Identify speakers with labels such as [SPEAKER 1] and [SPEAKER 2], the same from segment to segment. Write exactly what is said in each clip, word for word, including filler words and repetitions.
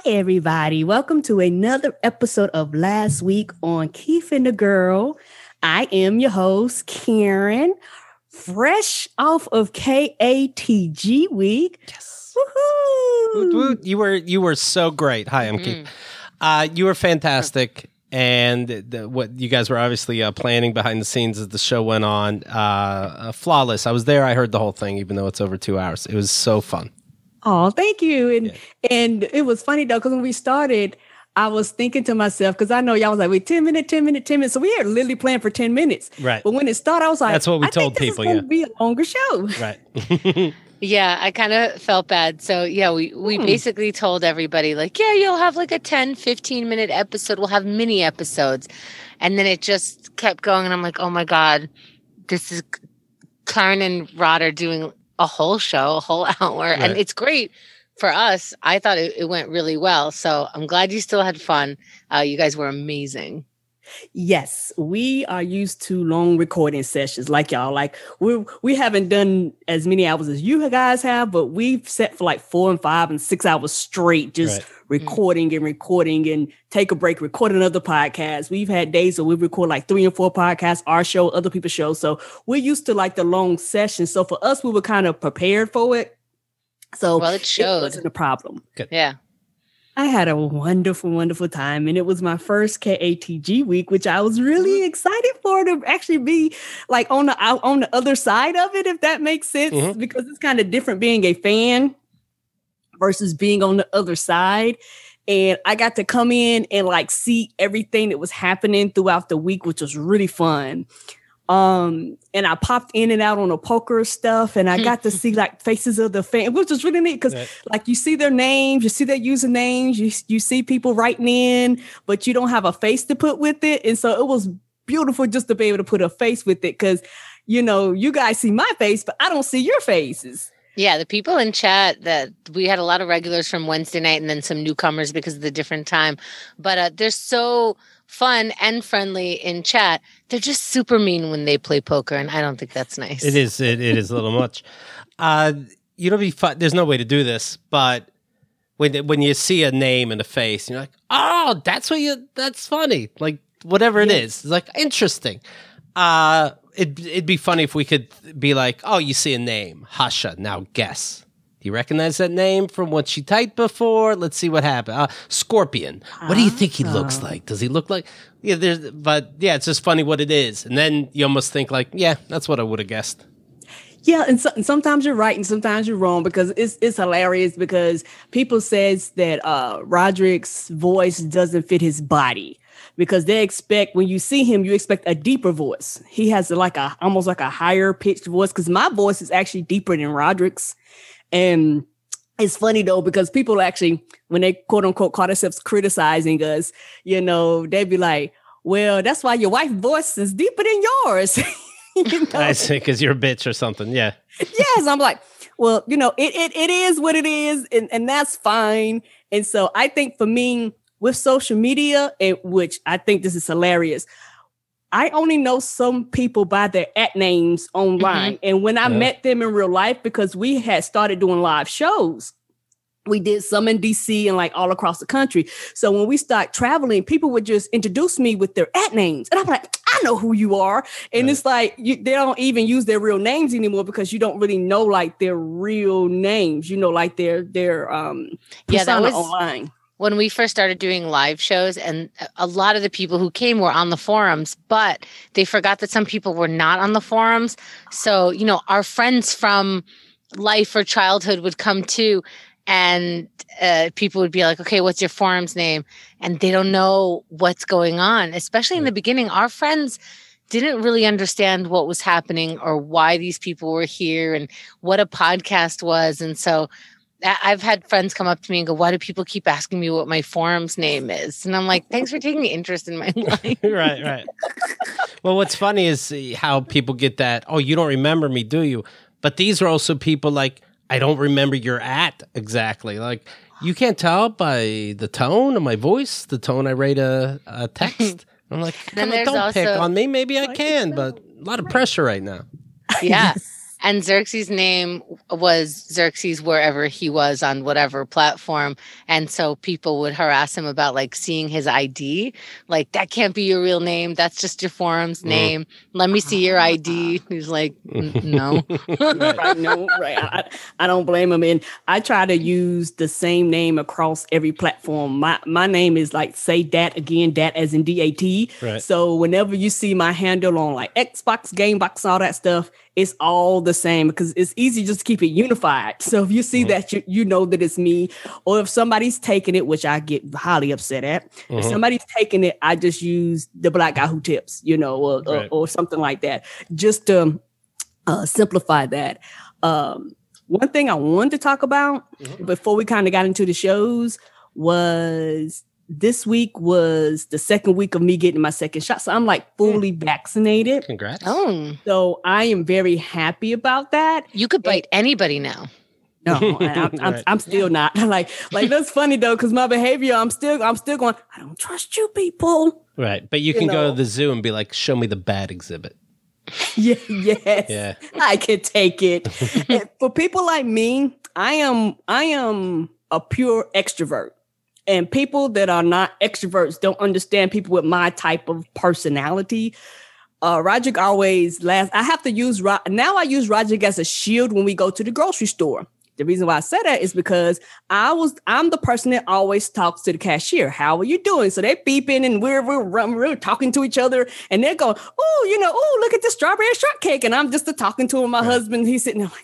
[SPEAKER 1] Hi, everybody. Welcome to another episode of Last Week on Keith and the Girl. I am your host, Karen, fresh off of K A T G week.
[SPEAKER 2] Yes.
[SPEAKER 1] Woohoo!
[SPEAKER 2] Woot, woot. You were you were so great. Hi, I'm mm. Keith. Uh, you were fantastic. And the, what you guys were obviously uh, planning behind the scenes as the show went on, uh, uh, flawless. I was there. I heard the whole thing, even though it's over two hours. It was so fun.
[SPEAKER 1] Oh, thank you. And
[SPEAKER 2] yeah.
[SPEAKER 1] and it was funny, though, because when we started, I was thinking to myself, because I know y'all was like, wait, ten minutes, ten minutes, ten minutes. So we had literally planned for ten minutes.
[SPEAKER 2] Right.
[SPEAKER 1] But when it started, I was like,
[SPEAKER 2] that's what we
[SPEAKER 1] I
[SPEAKER 2] told
[SPEAKER 1] think this
[SPEAKER 2] people.
[SPEAKER 1] is
[SPEAKER 2] Yeah.
[SPEAKER 1] be a longer show.
[SPEAKER 2] Right.
[SPEAKER 3] Yeah, I kind of felt bad. So, yeah, we, we hmm. basically told everybody, like, yeah, you'll have like a ten, fifteen minute episode. We'll have mini episodes. And then it just kept going. And I'm like, oh, my God, this is Karen and Rod are doing a whole show, a whole hour. Right. And it's great for us. I thought it, it went really well. So I'm glad you still had fun. Uh, you guys were amazing.
[SPEAKER 1] Yes, we are used to long recording sessions like y'all. Like we we haven't done as many hours as you guys have, but we've set for like four and five and six hours straight, just right. recording mm-hmm. and recording and take a break, record another podcast. We've had days where we record like three and four podcasts, our show, other people's shows. So we're used to like the long sessions. So for us, we were kind of prepared for it. So
[SPEAKER 3] well, it showed.
[SPEAKER 1] It wasn't a problem.
[SPEAKER 2] Good.
[SPEAKER 3] Yeah.
[SPEAKER 1] I had a wonderful, wonderful time. And it was my first K A T G week, which I was really excited for to actually be like on the on the other side of it, if that makes sense, mm-hmm. because it's kind of different being a fan versus being on the other side. And I got to come in and like see everything that was happening throughout the week, which was really fun. Um, and I popped in and out on the poker stuff, and I got to see like faces of the fans, which was really neat because right. like you see their names, you see their usernames, you you see people writing in, but you don't have a face to put with it. And so it was beautiful just to be able to put a face with it because, you know, you guys see my face, but I don't see your faces.
[SPEAKER 3] Yeah, the people in chat that we had a lot of regulars from Wednesday night and then some newcomers because of the different time. But uh, they're so fun and friendly in chat. They're just super mean when they play poker, and I don't think that's nice.
[SPEAKER 2] It is. It, it is a little much. Uh, you know, be fun. There's no way to do this, but when when you see a name and a face, you're like, oh, that's what you. That's funny. Like whatever it yes. is, it's like interesting. Uh, It'd, it'd be funny if we could be like, oh, you see a name, Hasha, now guess. Do you recognize that name from what she typed before? Let's see what happened. Uh, Scorpion. What do you think he looks like? Does he look like? Yeah, there's. But yeah, it's just funny what it is. And then you almost think like, yeah, that's what I would have guessed.
[SPEAKER 1] Yeah, and, so, and sometimes you're right and sometimes you're wrong because it's it's hilarious because people says that uh, Roderick's voice doesn't fit his body. Because they expect when you see him, you expect a deeper voice. He has like a almost like a higher pitched voice because my voice is actually deeper than Roderick's. And it's funny, though, because people actually, when they quote unquote call themselves criticizing us, you know, they'd be like, well, that's why your wife's voice is deeper than yours. You know?
[SPEAKER 2] I see, because you're a bitch or something. Yeah.
[SPEAKER 1] Yes. I'm like, well, you know, it it, it is what it is. And, and that's fine. And so I think for me, with social media, and which I think this is hilarious, I only know some people by their at names online. Mm-hmm. And when I yeah. met them in real life, because we had started doing live shows, we did some in D C and like all across the country. So when we start traveling, people would just introduce me with their at names. And I'm like, I know who you are. And right. it's like, you, they don't even use their real names anymore because you don't really know like their real names, you know, like their, their um, persona yeah, that was- online.
[SPEAKER 3] When we first started doing live shows, and a lot of the people who came were on the forums, but they forgot that some people were not on the forums. So, you know, our friends from life or childhood would come too, and uh, people would be like, okay, what's your forum's name? And they don't know what's going on. Especially in the beginning, our friends didn't really understand what was happening or why these people were here and what a podcast was. And so I've had friends come up to me and go, why do people keep asking me what my forum's name is? And I'm like, thanks for taking interest in my life.
[SPEAKER 2] Right, right. Well, what's funny is how people get that, oh, you don't remember me, do you? But these are also people like, I don't remember your at exactly. Like, you can't tell by the tone of my voice, the tone I write a, a text. I'm like, come on, don't also, pick on me. Maybe I can, but a lot of pressure right now.
[SPEAKER 3] Yeah. And Xerxes' name was Xerxes wherever he was on whatever platform. And so people would harass him about like seeing his I D. Like, that can't be your real name. That's just your forum's mm. name. Let me see your I D. He's like, no.
[SPEAKER 1] right, no, right. I, I don't blame him. And I try to use the same name across every platform. My my name is like, say dat again, dat as in D A T.
[SPEAKER 2] Right.
[SPEAKER 1] So whenever you see my handle on like Xbox, Gamebox, all that stuff, it's all the same because it's easy just to keep it unified. So if you see mm-hmm. that, you, you know that it's me. Or if somebody's taking it, which I get highly upset at, mm-hmm. if somebody's taking it, I just use the black guy who tips, you know, or, right. or, or something like that, just to uh, simplify that. Um, one thing I wanted to talk about mm-hmm. before we kind of got into the shows was this week was the second week of me getting my second shot. So I'm like fully vaccinated.
[SPEAKER 2] Congrats.
[SPEAKER 3] Oh.
[SPEAKER 1] So I am very happy about that.
[SPEAKER 3] You could bite and, anybody now.
[SPEAKER 1] No, I'm, I'm, right. I'm still not. like, like that's funny though, because my behavior, I'm still, I'm still going, I don't trust you people.
[SPEAKER 2] Right. But you, you can know. go to the zoo and be like, show me the bad exhibit.
[SPEAKER 1] Yeah, yes.
[SPEAKER 2] Yeah.
[SPEAKER 1] I can take it. For people like me, I am, I am a pure extrovert. And people that are not extroverts don't understand people with my type of personality. Uh, Roderick always last. I have to use now. I use Roderick as a shield when we go to the grocery store. The reason why I said that is because I was I'm the person that always talks to the cashier. How are you doing? So they're beeping and we're we're, we're talking to each other, and they're going, oh, you know, oh, look at this strawberry shortcake, and I'm just a talking to him. My right. husband, he's sitting there like,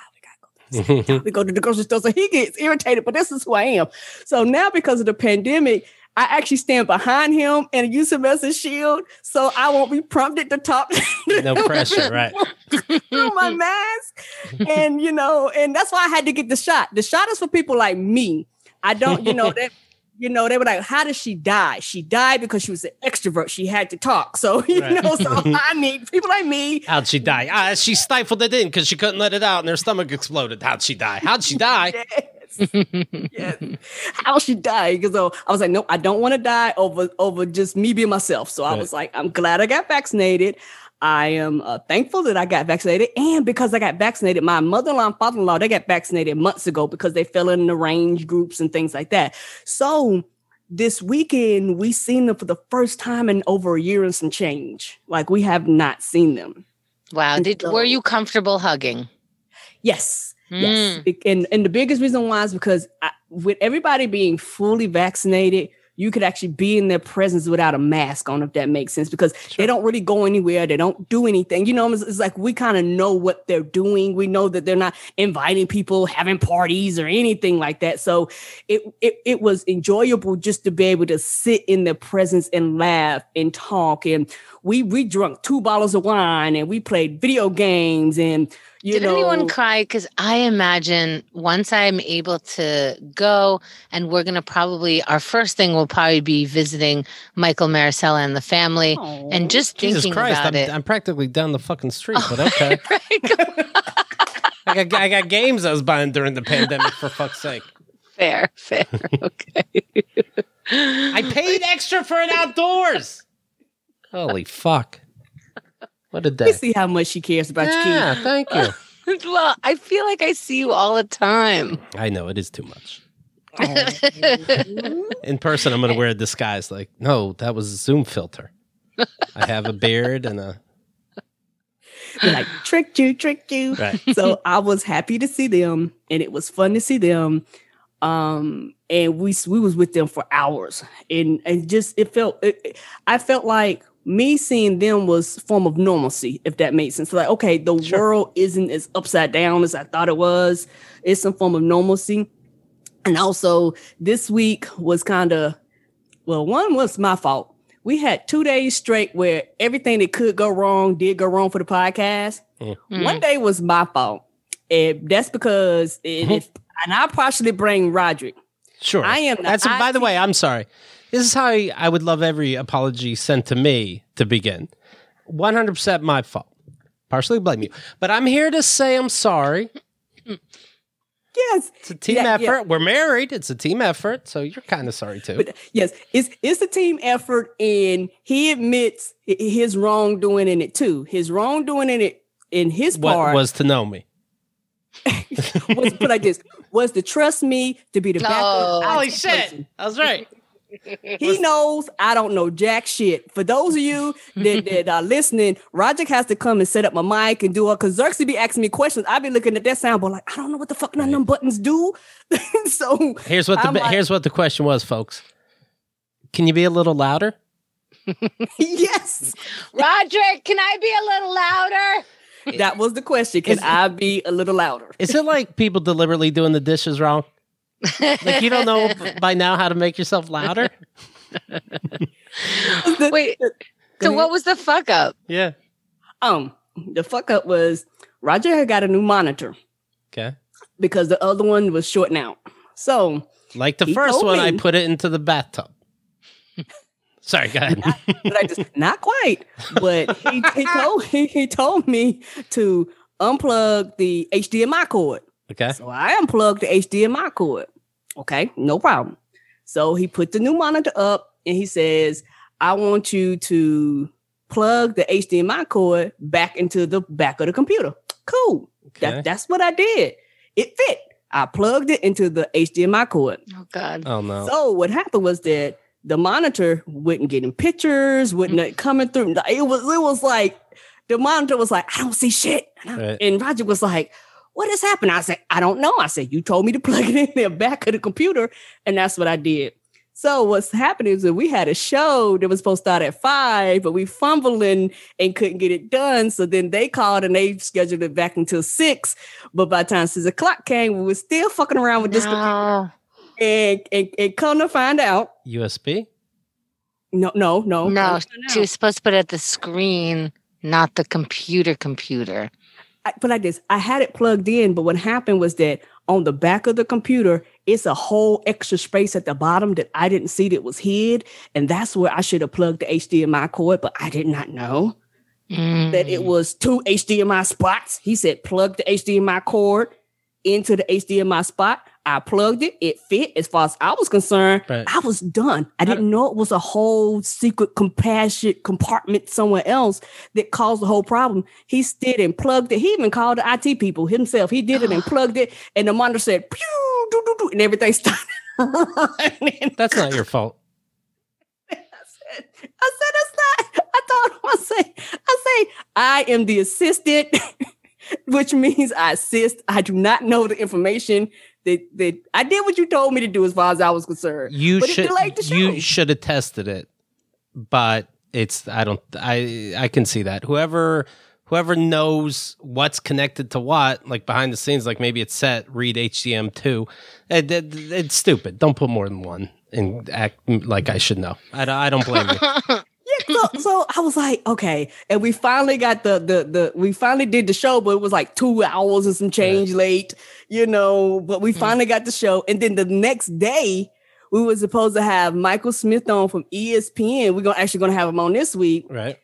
[SPEAKER 1] we go to the grocery store, so he gets irritated, but this is who I am. So now because of the pandemic, I actually stand behind him and use him as a shield so I won't be prompted to talk.
[SPEAKER 2] No pressure, right.
[SPEAKER 1] Through my mask. And, you know, and that's why I had to get the shot. The shot is for people like me. I don't, you know, that. You know, they were like, how did she die? She died because she was an extrovert. She had to talk. So, you right. know, so I need people like me.
[SPEAKER 2] How'd she die? Ah, she stifled it in because she couldn't let it out and her stomach exploded. How'd she die? How'd she die?
[SPEAKER 1] Yes. yes. How'd she die? Because so I was like, no, I don't want to die over, over just me being myself. So right. I was like, I'm glad I got vaccinated. I am uh, thankful that I got vaccinated. And because I got vaccinated, my mother-in-law and father-in-law, they got vaccinated months ago because they fell in the range groups and things like that. So this weekend, we seen them for the first time in over a year and some change. Like, we have not seen them.
[SPEAKER 3] Wow. Did so, were you comfortable hugging?
[SPEAKER 1] Yes. Mm. Yes. And, and the biggest reason why is because I, with everybody being fully vaccinated, you could actually be in their presence without a mask on, if that makes sense, because sure. they don't really go anywhere. They don't do anything. You know, it's, it's like we kind of know what they're doing. We know that they're not inviting people, having parties or anything like that. So it, it, it was enjoyable just to be able to sit in their presence and laugh and talk. And we, we drank two bottles of wine and we played video games and, You
[SPEAKER 3] Did
[SPEAKER 1] know,
[SPEAKER 3] anyone cry? Because I imagine once I'm able to go, and we're going to probably, our first thing will probably be visiting Michael Maricela and the family.
[SPEAKER 1] Aww.
[SPEAKER 3] And just
[SPEAKER 2] Jesus
[SPEAKER 3] thinking
[SPEAKER 2] Christ,
[SPEAKER 3] about
[SPEAKER 2] I'm,
[SPEAKER 3] it.
[SPEAKER 2] I'm practically down the fucking street, but okay. I, got, I got games I was buying during the pandemic, for fuck's sake.
[SPEAKER 3] Fair, fair. Okay.
[SPEAKER 2] I paid extra for it outdoors. Holy fuck. What a day.
[SPEAKER 1] You see how much she cares about
[SPEAKER 2] yeah,
[SPEAKER 1] your kids.
[SPEAKER 2] Yeah, thank you.
[SPEAKER 3] Well, I feel like I see you all the time.
[SPEAKER 2] I know, it is too much. In person, I'm going to wear a disguise. Like, no, that was a Zoom filter. I have a beard and a...
[SPEAKER 1] They're like, tricked you, tricked you.
[SPEAKER 2] Right.
[SPEAKER 1] So I was happy to see them, and it was fun to see them. Um, and we we was with them for hours. And, and just, it felt... It, I felt like me seeing them was a form of normalcy, if that makes sense. Like, okay, the sure. world isn't as upside down as I thought it was. It's some form of normalcy. And also, this week was kind of, well, one was my fault. We had two days straight where everything that could go wrong did go wrong for the podcast. Mm. One day was my fault. And that's because, it, it, and I partially blame Roderick.
[SPEAKER 2] Sure.
[SPEAKER 1] I am.
[SPEAKER 2] That's, I by the way, I'm sorry. This is how I, I would love every apology sent to me to begin. one hundred percent my fault. Partially blame you. But I'm here to say I'm sorry.
[SPEAKER 1] Yes.
[SPEAKER 2] It's a team yeah, effort. Yeah. We're married. It's a team effort. So you're kind of sorry too.
[SPEAKER 1] But yes, it's it's a team effort, and he admits his wrongdoing in it too. His wrongdoing in it in his
[SPEAKER 2] What
[SPEAKER 1] part
[SPEAKER 2] was to know me?
[SPEAKER 1] was put like this was to trust me to be the backup.
[SPEAKER 3] Oh.
[SPEAKER 1] I T
[SPEAKER 2] Holy shit!
[SPEAKER 1] person.
[SPEAKER 2] I was right.
[SPEAKER 1] He knows I don't know jack shit. For those of you that, that are listening, Roger has to come and set up my mic and do it because Xerxes be asking me questions. I be looking at that soundboard like I don't know what the fuck none of them buttons do. So
[SPEAKER 2] Here's what the
[SPEAKER 1] I'm like,
[SPEAKER 2] here's what the question was, folks. Can you be a little louder?
[SPEAKER 1] yes,
[SPEAKER 3] Roderick, can I be a little louder?
[SPEAKER 1] that was the question. Can I be a little louder?
[SPEAKER 2] Is it like people deliberately doing the dishes wrong? Like you don't know by now how to make yourself louder?
[SPEAKER 3] Wait, so what was the fuck up?
[SPEAKER 2] Yeah.
[SPEAKER 1] Um, the fuck up was Roger had got a new monitor
[SPEAKER 2] Okay.
[SPEAKER 1] because the other one was shorting out. So
[SPEAKER 2] Like the
[SPEAKER 1] He
[SPEAKER 2] first
[SPEAKER 1] told
[SPEAKER 2] one, I
[SPEAKER 1] me.
[SPEAKER 2] put it into the bathtub. Sorry, go ahead.
[SPEAKER 1] but I just not quite. But he, he told he, he told me to unplug the H D M I cord.
[SPEAKER 2] Okay.
[SPEAKER 1] So I unplugged the H D M I cord. Okay, no problem. So he put the new monitor up and he says, I want you to plug the H D M I cord back into the back of the computer. Cool.
[SPEAKER 2] Okay.
[SPEAKER 1] That, that's what I did. It fit. I plugged it into the H D M I cord.
[SPEAKER 3] Oh God.
[SPEAKER 2] Oh no.
[SPEAKER 1] So what happened was that the monitor wouldn't get in pictures, wouldn't
[SPEAKER 3] Mm-hmm.
[SPEAKER 1] coming through. It was it was like the monitor was like, I don't see shit. And, I-
[SPEAKER 2] Right.
[SPEAKER 1] and Roger was like, what has happened? I said, I don't know. I said, you told me to plug it in the back of the computer. And that's what I did. So what's happening is that we had a show that was supposed to start at five, but we fumbling and couldn't get it done. So then they called and they scheduled it back until six. But by the time six o'clock came, we were still fucking around with this computer.
[SPEAKER 3] No.
[SPEAKER 1] And, and, and come to find out,
[SPEAKER 2] U S B?
[SPEAKER 1] no, no, no.
[SPEAKER 3] No,
[SPEAKER 1] come to find
[SPEAKER 3] she
[SPEAKER 1] out.
[SPEAKER 3] was supposed to put it at the screen, not the computer computer.
[SPEAKER 1] I, but like this, I had it plugged in, but what happened was that on the back of the computer, it's a whole extra space at the bottom that I didn't see that was hid. And that's where I should have plugged the H D M I cord, but I did not know that it was two H D M I spots. He said, plug the H D M I cord into the H D M I spot. I plugged it. It fit. As far as I was concerned,
[SPEAKER 2] Right.
[SPEAKER 1] I was done. I didn't know it was a whole secret compassion compartment somewhere else that caused the whole problem. He did and plugged it. He even called the I T people himself. He did it and plugged it. And the monitor said, pew, doo, doo, doo, and everything started running.
[SPEAKER 2] That's not your fault.
[SPEAKER 1] I said, I said, that's not. I told him, I say, I say, I am the assistant, which means I assist. I do not know the information that, that I did what you told me to do as far as I was concerned.
[SPEAKER 2] You
[SPEAKER 1] But it
[SPEAKER 2] should
[SPEAKER 1] delayed the show.
[SPEAKER 2] you should have tested it. But it's I don't I I can see that. Whoever whoever knows what's connected to what, like behind the scenes, like maybe it's set read H D M two. It, it, it's stupid. Don't put more than one and act like I should know. I, don't- I don't blame you.
[SPEAKER 1] Yeah, so, so I was like, okay, and we finally got the the the we finally did the show, but it was like two hours and some change late, you know. But we finally got the show, and then the next day we were supposed to have Michael Smith on from E S P N. We're gonna actually gonna have him on this week,
[SPEAKER 2] Right?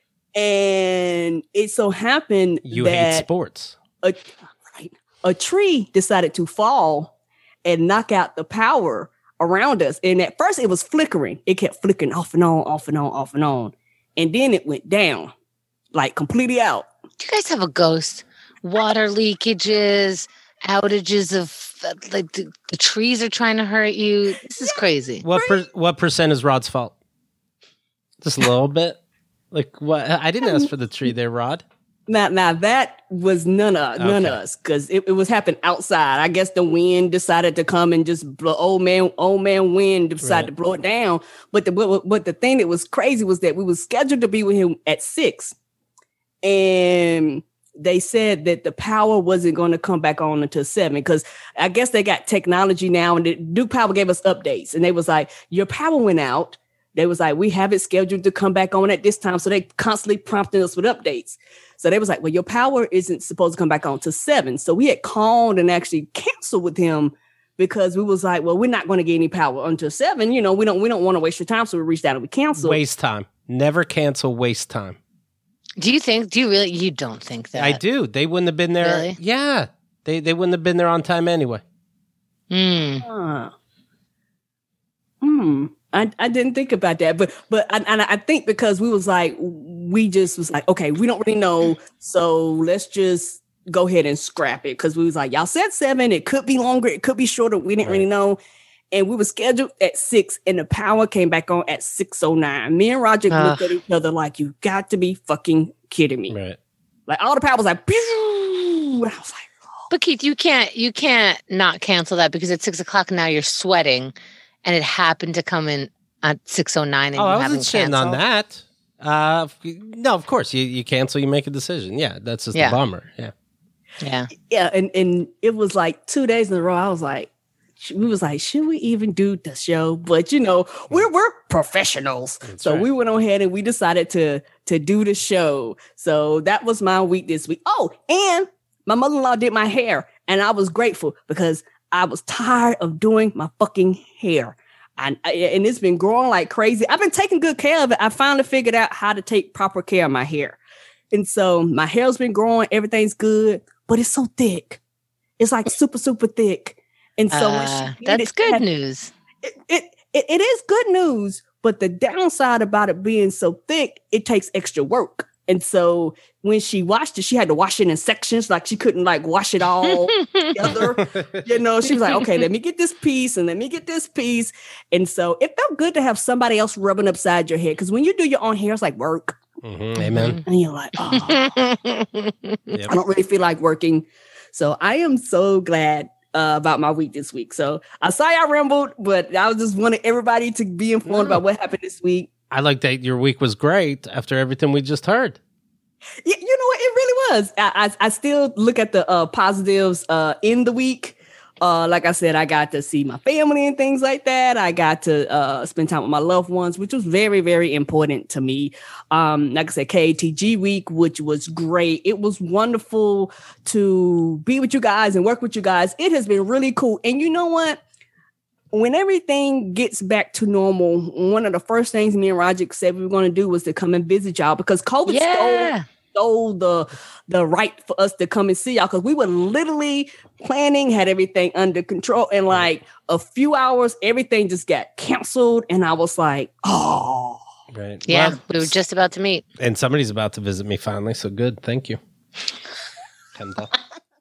[SPEAKER 1] and it so happened
[SPEAKER 2] You
[SPEAKER 1] that
[SPEAKER 2] hate sports.
[SPEAKER 1] a, right, a tree decided to fall and knock out the power around us. And at first it was flickering. It kept flickering off and on, off and on, off and on. And then it went down, like completely out.
[SPEAKER 3] Do you guys have a ghost? Water leakages, outages of like the, the trees are trying to hurt you. This is crazy.
[SPEAKER 2] What per, what percent is Rod's fault? Just a little bit. Like what? I didn't ask for the tree there, Rod.
[SPEAKER 1] Now, now that was none of none of
[SPEAKER 2] Okay.
[SPEAKER 1] us because it, it was happening outside. I guess the wind decided to come and just blow. Old man, old man, wind decided
[SPEAKER 2] Right.
[SPEAKER 1] to blow it down. But the but, but the thing that was crazy was that we was scheduled to be with him at six, and they said that the power wasn't going to come back on until seven because I guess they got technology now, and the Duke Power gave us updates, and they was like, your power went out. They was like, we have it scheduled to come back on at this time. So they constantly prompting us with updates. So they was like, well, your power isn't supposed to come back on till seven. So we had called and actually canceled with him because we was like, well, we're not going to get any power until seven. You know, we don't we don't want to waste your time. So we reached out and we canceled.
[SPEAKER 2] Waste time. Never cancel. Waste time.
[SPEAKER 3] Do you think? Do you really? You don't think that?
[SPEAKER 2] I do. They wouldn't have been there.
[SPEAKER 3] Really?
[SPEAKER 2] Yeah. They they wouldn't have been there on time anyway.
[SPEAKER 3] Hmm.
[SPEAKER 1] Huh. Hmm. I, I didn't think about that, but but I, and I think because we was like we just was like, okay, we don't really know. So let's just go ahead and scrap it. Cause we was like, y'all said seven. It could be longer. It could be shorter. We didn't right. really know. And we were scheduled at six and the power came back on at six oh nine. Me and Roger uh. looked at each other like, you got to be fucking kidding me.
[SPEAKER 2] Right.
[SPEAKER 1] Like all the power was like, pew! And I was like, oh.
[SPEAKER 3] But Keith, you can't, you can't not cancel that because at six o'clock now you're sweating and it happened to come in at six oh nine and
[SPEAKER 2] oh,
[SPEAKER 3] you
[SPEAKER 2] I
[SPEAKER 3] haven't
[SPEAKER 2] wasn't shitting
[SPEAKER 3] canceled.
[SPEAKER 2] on that. Uh, no, of course you, you cancel, you make a decision. Yeah. That's just
[SPEAKER 3] yeah.
[SPEAKER 2] a bummer. Yeah.
[SPEAKER 3] Yeah.
[SPEAKER 1] Yeah. And, and it was like two days in a row. I was like, we was like, should we even do the show? But you know, we're we're professionals. That's so right. we went on ahead and we decided to to do the show. So that was my week this week. Oh, and my mother-in-law did my hair. And I was grateful because I was tired of doing my fucking hair. And, and it's been growing like crazy. I've been taking good care of it. I finally figured out how to take proper care of my hair. And so my hair's been growing. Everything's good, but it's so thick. It's like super, super thick. And so
[SPEAKER 3] uh, that's good had, news.
[SPEAKER 1] It, it, it, it is good news, but the downside about it being so thick, it takes extra work. And so when she washed it, she had to wash it in sections. Like she couldn't like wash it all together. You know, she was like, okay, let me get this piece and let me get this piece. And so it felt good to have somebody else rubbing upside your head. Because when you do your own hair, it's like work.
[SPEAKER 2] Mm-hmm. Amen.
[SPEAKER 1] And you're like, oh, yep. I don't really feel like working. So I am so glad Uh, about my week this week. So I saw I rambled, but I was just wanting everybody to be informed no. about what happened this week.
[SPEAKER 2] I like that your week was great after everything we just heard.
[SPEAKER 1] Yeah, you know what? It really was. I I, I still look at the uh, positives uh, in the week. Uh, like I said, I got to see my family and things like that. I got to uh, spend time with my loved ones, which was very, very important to me. Um, like I said, K A T G week, which was great. It was wonderful to be with you guys and work with you guys. It has been really cool. And you know what? When everything gets back to normal, one of the first things me and Roger said we were going to do was to come and visit y'all because COVID
[SPEAKER 3] yeah.
[SPEAKER 1] stole stole the the right for us to come and see y'all because we were literally planning, had everything under control, and like a few hours, everything just got canceled, and I was like, oh,
[SPEAKER 2] right,
[SPEAKER 3] yeah,
[SPEAKER 2] well,
[SPEAKER 3] we were just about to meet,
[SPEAKER 2] and somebody's about to visit me finally. So good, thank you, Kendall.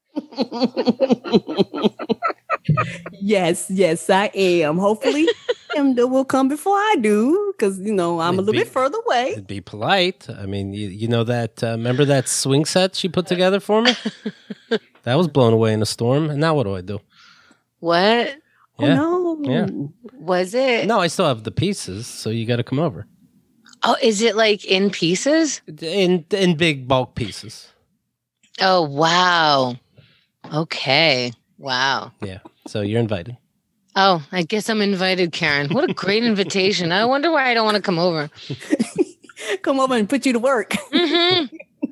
[SPEAKER 1] Yes, yes, I am. Hopefully, Emda will come before I do, because you know I'm it'd a little be, bit further away.
[SPEAKER 2] It'd be polite. I mean, you, you know that. Uh, remember that swing set she put together for me? That was blown away in a storm. And now what do I do?
[SPEAKER 3] What?
[SPEAKER 2] Yeah.
[SPEAKER 1] Oh, no.
[SPEAKER 2] Yeah.
[SPEAKER 3] Was it?
[SPEAKER 2] No, I still have the pieces, so you got to come over.
[SPEAKER 3] Oh, is it like in pieces?
[SPEAKER 2] In in big bulk pieces.
[SPEAKER 3] Oh wow. Okay. Wow.
[SPEAKER 2] Yeah. So you're invited.
[SPEAKER 3] Oh, I guess I'm invited, Karen. What a great invitation. I wonder why I don't want to come over.
[SPEAKER 1] Come over and put you to work.
[SPEAKER 3] Mm-hmm.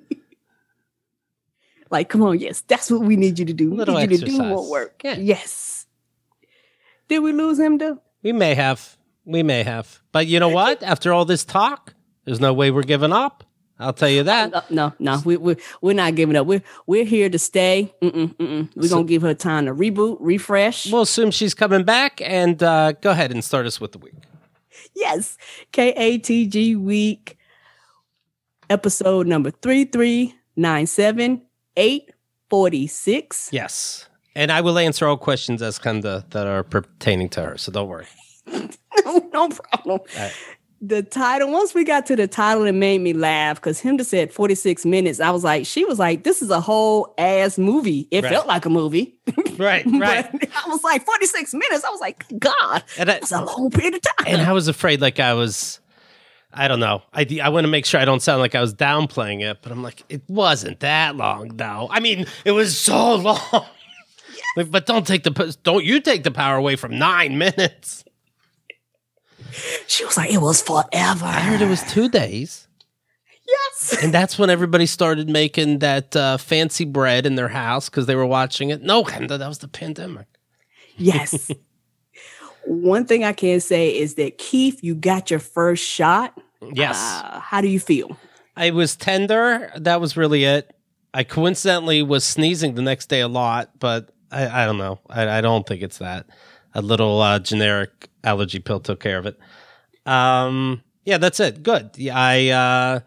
[SPEAKER 1] Like, come on, yes, that's what we need you to do. We need you
[SPEAKER 2] exercise.
[SPEAKER 1] to do more work.
[SPEAKER 2] Yeah.
[SPEAKER 1] Yes. Did we lose him, though?
[SPEAKER 2] We may have. We may have. But you know what? After all this talk, there's no way we're giving up. I'll tell you that.
[SPEAKER 1] No, no, no. We, we, we're not giving up. We're, we're here to stay. Mm-mm, mm-mm. We're so, going to give her time to reboot, refresh.
[SPEAKER 2] We'll assume she's coming back, and uh, go ahead and start us with the week.
[SPEAKER 1] Yes. K A T G week, episode number three three nine seven eight forty-six.
[SPEAKER 2] Yes. And I will answer all questions as Kanda that are pertaining to her, so don't worry.
[SPEAKER 1] no, no problem. Right. The title, once we got to the title, it made me laugh because Hinda said forty-six minutes. I was like, she was like, this is a whole ass movie. It right. felt like a movie.
[SPEAKER 2] Right, right.
[SPEAKER 1] I was like, forty-six minutes. I was like, God, and I, that's a long period of time.
[SPEAKER 2] And I was afraid like I was, I don't know. I, I want to make sure I don't sound like I was downplaying it, but I'm like, it wasn't that long though. I mean, it was so long. Yes. Like, but don't take the, don't you take the power away from nine minutes.
[SPEAKER 1] She was like, it was forever.
[SPEAKER 2] I heard it was two days.
[SPEAKER 1] Yes.
[SPEAKER 2] And that's when everybody started making that uh, fancy bread in their house because they were watching it. No, Kenda, that was the pandemic.
[SPEAKER 1] Yes. One thing I can say is that, Keith, you got your first shot.
[SPEAKER 2] Yes.
[SPEAKER 1] Uh, how do you feel?
[SPEAKER 2] I was tender. That was really it. I coincidentally was sneezing the next day a lot, but I, I don't know. I, I don't think it's that. A little uh, generic allergy pill took care of it. Um, yeah, that's it. Good. Yeah, I uh,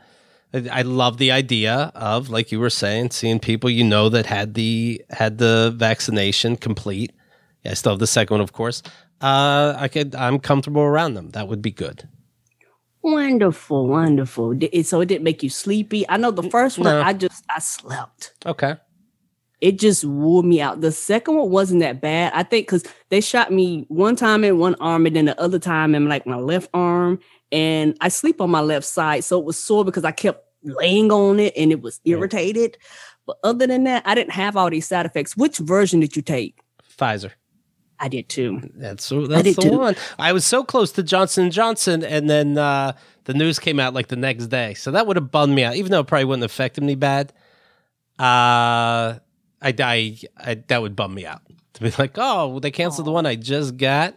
[SPEAKER 2] I, I love the idea of, like you were saying, seeing people you know that had the had the vaccination complete. Yeah, I still have the second one, of course. Uh, I could. I'm comfortable around them. That would be good.
[SPEAKER 1] Wonderful, wonderful. Did it- So it didn't make you sleepy? I know the first one,
[SPEAKER 2] No.
[SPEAKER 1] I just I slept.
[SPEAKER 2] Okay.
[SPEAKER 1] It just wore me out. The second one wasn't that bad. I think because they shot me one time in one arm and then the other time in like my left arm. And I sleep on my left side. So it was sore because I kept laying on it and it was irritated. But other than that, I didn't have all these side effects. Which version did you take?
[SPEAKER 2] Pfizer.
[SPEAKER 1] I did too.
[SPEAKER 2] That's that's
[SPEAKER 1] did
[SPEAKER 2] the
[SPEAKER 1] too.
[SPEAKER 2] one. I was so close to Johnson and Johnson, and then uh, the news came out like the next day. So that would have bummed me out, even though it probably wouldn't have affected me bad. Uh, I, I, I that would bum me out to be like, oh, they canceled the one I just got.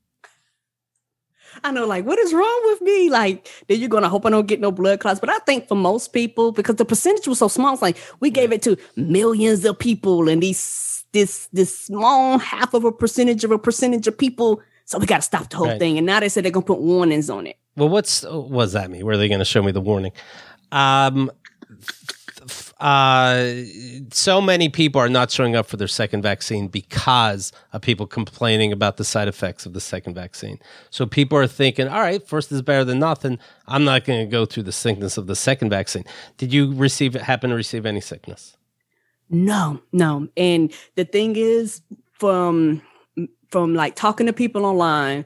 [SPEAKER 1] I know, like, what is wrong with me? Like, then you're going to hope I don't get no blood clots. But I think for most people, because the percentage was so small, it's like we gave it to millions of people and these this this small half of a percentage of a percentage of people. So we got to stop the whole
[SPEAKER 2] Right.
[SPEAKER 1] thing. And now they said they're going to put warnings on it.
[SPEAKER 2] Well, what's what does that mean? Where are they going to show me the warning? Um, f- uh, so many people are not showing up for their second vaccine because of people complaining about the side effects of the second vaccine. So people are thinking, all right, first is better than nothing. I'm not going to go through the sickness of the second vaccine. Did you receive happen to receive any sickness?
[SPEAKER 1] No, no. And the thing is, from from like talking to people online,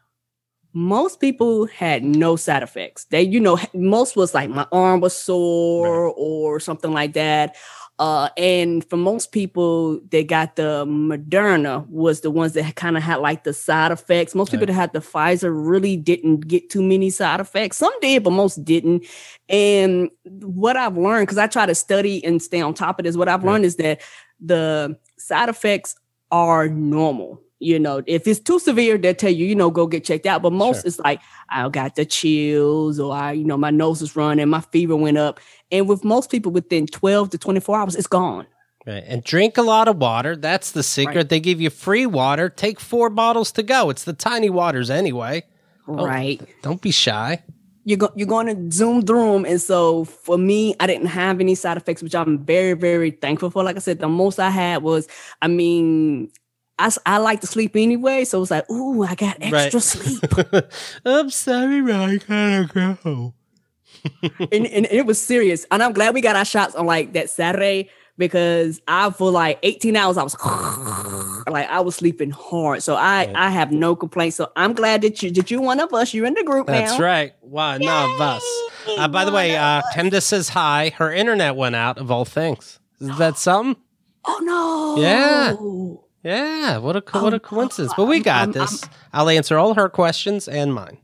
[SPEAKER 1] most people had no side effects. They, you know, most was like my arm was sore
[SPEAKER 2] Right.
[SPEAKER 1] or something like that. Uh, and for most people that got the Moderna was the ones that kind of had like the side effects. Most people
[SPEAKER 2] Right.
[SPEAKER 1] that had the Pfizer really didn't get too many side effects. Some did, but most didn't. And what I've learned, because I try to study and stay on top of this, what I've
[SPEAKER 2] Right.
[SPEAKER 1] learned is that the side effects are normal. You know, if it's too severe, they'll tell you, you know, go get checked out. But most
[SPEAKER 2] Sure.
[SPEAKER 1] it's like, I got the chills or I, you know, my nose is running, my fever went up. And with most people within twelve to twenty-four hours, it's gone.
[SPEAKER 2] Right. And drink a lot of water. That's the secret.
[SPEAKER 1] Right.
[SPEAKER 2] They give you free water. Take four bottles to go. It's the tiny waters anyway. Oh.
[SPEAKER 1] Right.
[SPEAKER 2] Don't be shy.
[SPEAKER 1] You're, go- you're going to zoom through them. And so for me, I didn't have any side effects, which I'm very, very thankful for. Like I said, the most I had was, I mean, I, s- I like to sleep anyway. So it was like, ooh, I got extra
[SPEAKER 2] Right.
[SPEAKER 1] sleep.
[SPEAKER 2] I'm sorry, I gotta go.
[SPEAKER 1] and, and it was serious. And I'm glad we got our shots on like that Saturday because I, for like eighteen hours, I was like, I was sleeping hard. So I,
[SPEAKER 2] Right.
[SPEAKER 1] I have no complaints. So I'm glad that you, that you one of us, you're in the group now.
[SPEAKER 2] That's right. One of us. Uh, by the way, uh, Kemda says hi. Her internet went out, of all things. Is that something?
[SPEAKER 1] Oh no.
[SPEAKER 2] Yeah. Yeah. What a co- what a
[SPEAKER 1] Oh,
[SPEAKER 2] coincidence. But we got
[SPEAKER 1] I'm-
[SPEAKER 2] this. I'll answer all her questions and mine.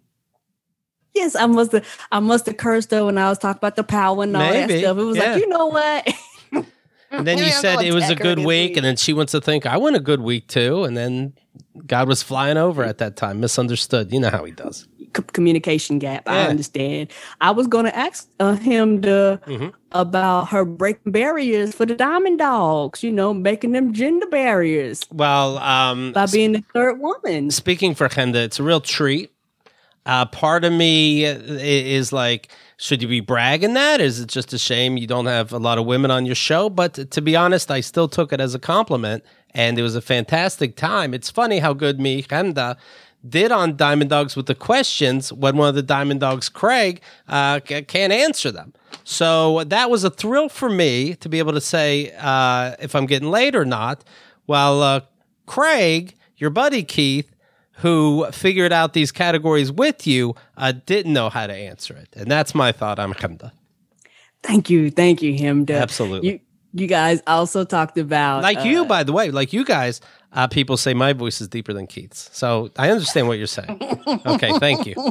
[SPEAKER 1] Yes, I must have I must have cursed her when I was talking about the power and all
[SPEAKER 2] Maybe,
[SPEAKER 1] that stuff. It was
[SPEAKER 2] yeah.
[SPEAKER 1] like, you know what?
[SPEAKER 2] And then you
[SPEAKER 1] Yeah, I'm
[SPEAKER 2] said
[SPEAKER 1] gonna
[SPEAKER 2] it was a
[SPEAKER 1] attack her
[SPEAKER 2] good
[SPEAKER 1] this
[SPEAKER 2] week,
[SPEAKER 1] week.
[SPEAKER 2] and then she wants to think I went a good week too, and then God was flying over at that time, misunderstood. You know how he does.
[SPEAKER 1] C- communication gap. I
[SPEAKER 2] Yeah.
[SPEAKER 1] understand. I was going to ask uh, him to
[SPEAKER 2] Mhm.
[SPEAKER 1] about her breaking barriers for the Diamond Dogs. You know, making them gender barriers
[SPEAKER 2] Well, um,
[SPEAKER 1] by being the third woman.
[SPEAKER 2] speaking for Kenda, it's a real treat. Uh, part of me i- is like, should you be bragging that? Is it just a shame you don't have a lot of women on your show? But t- to be honest, I still took it as a compliment, and it was a fantastic time. It's funny how good me, Kenda, did on Diamond Dogs with the questions when one of the Diamond Dogs, Craig, uh, c- can't answer them. So that was a thrill for me to be able to say uh, if I'm getting laid or not. While uh, Craig, your buddy Keith, who figured out these categories with you, uh, didn't know how to answer it. And that's my thought on Kemda.
[SPEAKER 1] Thank you, thank you, Himda.
[SPEAKER 2] Absolutely.
[SPEAKER 1] You you guys also talked about
[SPEAKER 2] Like you,
[SPEAKER 1] uh,
[SPEAKER 2] by the way, like you guys, uh, people say my voice is deeper than Keith's. So I understand what you're saying. Okay, thank you.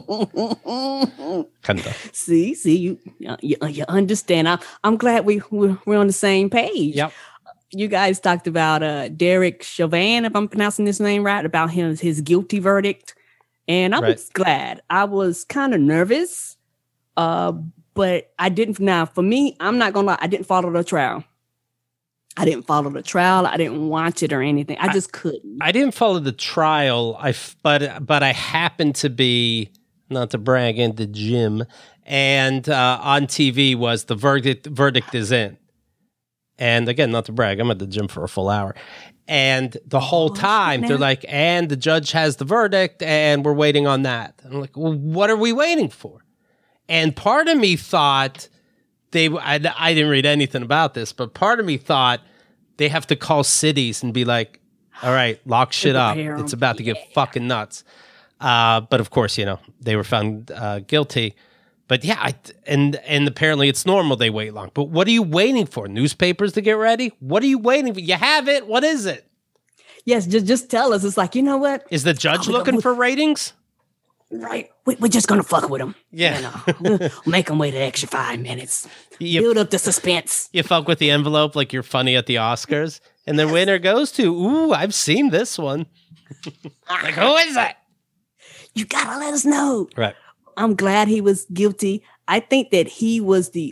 [SPEAKER 2] Kemda.
[SPEAKER 1] See, see, you you, you understand. I, I'm glad we we're, we're on the same page.
[SPEAKER 2] Yep.
[SPEAKER 1] You guys talked about uh, Derek Chauvin, if I'm pronouncing his name right, about his his guilty verdict, and I
[SPEAKER 2] Right.
[SPEAKER 1] was glad. I was kind of nervous, uh, but I didn't. Now, for me, I'm not gonna lie. I didn't follow the trial. I didn't follow the trial. I didn't watch it or anything. I just couldn't.
[SPEAKER 2] I didn't follow the trial, I f- but but I happened to be not to brag, in the gym. And uh, on T V was the verdict, verdict is in. And again, not to brag, I'm at the gym for a full hour. And the whole
[SPEAKER 1] Oh,
[SPEAKER 2] time,
[SPEAKER 1] shit,
[SPEAKER 2] they're
[SPEAKER 1] man.
[SPEAKER 2] like, and the judge has the verdict, and we're waiting on that. And I'm like, well, what are we waiting for? And part of me thought, they, I, I didn't read anything about this, but part of me thought they have to call cities and be like, all right, lock shit up.
[SPEAKER 1] Prepare 'em.
[SPEAKER 2] It's about to get fucking nuts. Uh, but of course, you know, they were found uh, guilty. But yeah, I, and and apparently it's normal they wait long. But what are you waiting for? Newspapers to get ready? What are you waiting for? You have it. What is it?
[SPEAKER 1] Yes, just just tell us. It's like, you know what?
[SPEAKER 2] Is the judge
[SPEAKER 1] Oh, we-
[SPEAKER 2] looking
[SPEAKER 1] we-
[SPEAKER 2] for ratings?
[SPEAKER 1] Right. We, we're just going to fuck with them.
[SPEAKER 2] Yeah.
[SPEAKER 1] You know, we'll make them wait an extra five minutes.
[SPEAKER 2] You,
[SPEAKER 1] Build up the suspense.
[SPEAKER 2] you fuck with the envelope like you're funny at the Oscars. And the winner goes to, ooh, I've seen this one. Like, who is it?
[SPEAKER 1] You got to let us know.
[SPEAKER 2] Right.
[SPEAKER 1] I'm glad he was guilty. I think that he was the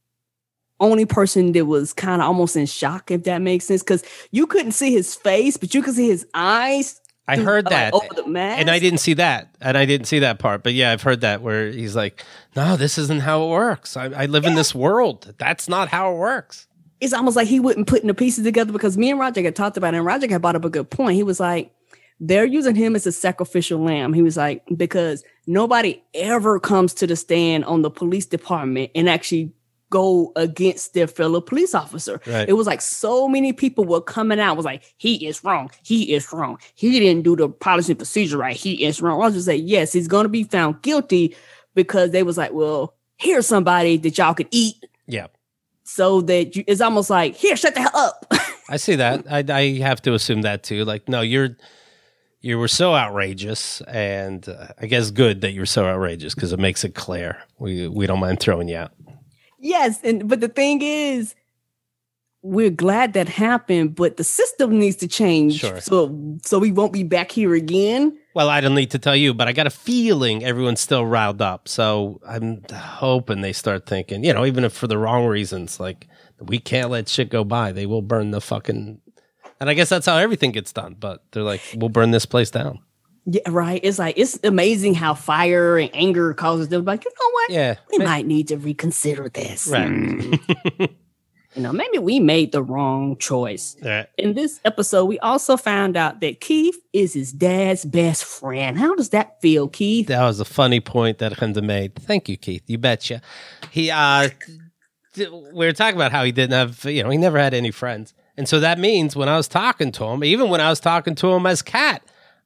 [SPEAKER 1] only person that was kind of almost in shock, if that makes sense, because you couldn't see his face, but you could see his eyes.
[SPEAKER 2] I
[SPEAKER 1] through,
[SPEAKER 2] heard
[SPEAKER 1] like,
[SPEAKER 2] that.
[SPEAKER 1] over the mask.
[SPEAKER 2] And I didn't see that. And I didn't see that part. But yeah, I've heard that where he's like, no, this isn't how it works. I, I live in this world. That's not how it works.
[SPEAKER 1] It's almost like he wouldn't putting the pieces together, because me and Roger had talked about it, and Roger had brought up a good point. He was like, they're using him as a sacrificial lamb. He was like, because nobody ever comes to the stand on the police department and actually go against their fellow police officer.
[SPEAKER 2] Right.
[SPEAKER 1] It was like so many people were coming out, was like, he is wrong. He is wrong. He didn't do the policy and procedure right. He is wrong. I was just say, yes, he's going to be found guilty, because they was like, well, here's somebody that y'all could eat.
[SPEAKER 2] Yeah.
[SPEAKER 1] So that you, it's almost like, here, shut the hell up.
[SPEAKER 2] I see that. I, I have to assume that too. Like, no, you're, you were so outrageous, and uh, I guess good that you're so outrageous, because it makes it clear. We, we don't mind throwing you out.
[SPEAKER 1] Yes, and but the thing is, we're glad that happened, but the system needs to change.
[SPEAKER 2] Sure.
[SPEAKER 1] So so we won't be back here again.
[SPEAKER 2] Well, I don't need to tell you, but I got a feeling everyone's still riled up. So I'm hoping they start thinking, you know, even if for the wrong reasons, like, we can't let shit go by. They will burn the fucking... And I guess that's how everything gets done. But they're like, we'll burn this place down.
[SPEAKER 1] Yeah, right. It's like, it's amazing how fire and anger causes them, like, you know what?
[SPEAKER 2] Yeah.
[SPEAKER 1] We might need to reconsider this.
[SPEAKER 2] Right.
[SPEAKER 1] Mm. You know, maybe we made the wrong choice.
[SPEAKER 2] Right.
[SPEAKER 1] In this episode, we also found out that Keith is his dad's best friend. How does that feel, Keith?
[SPEAKER 2] That was a funny point that Hinda made. Thank you, Keith. You betcha. He, uh, we were talking about how he didn't have, you know, he never had any friends. And so that means when I was talking to him, even when I was talking to him as Cat,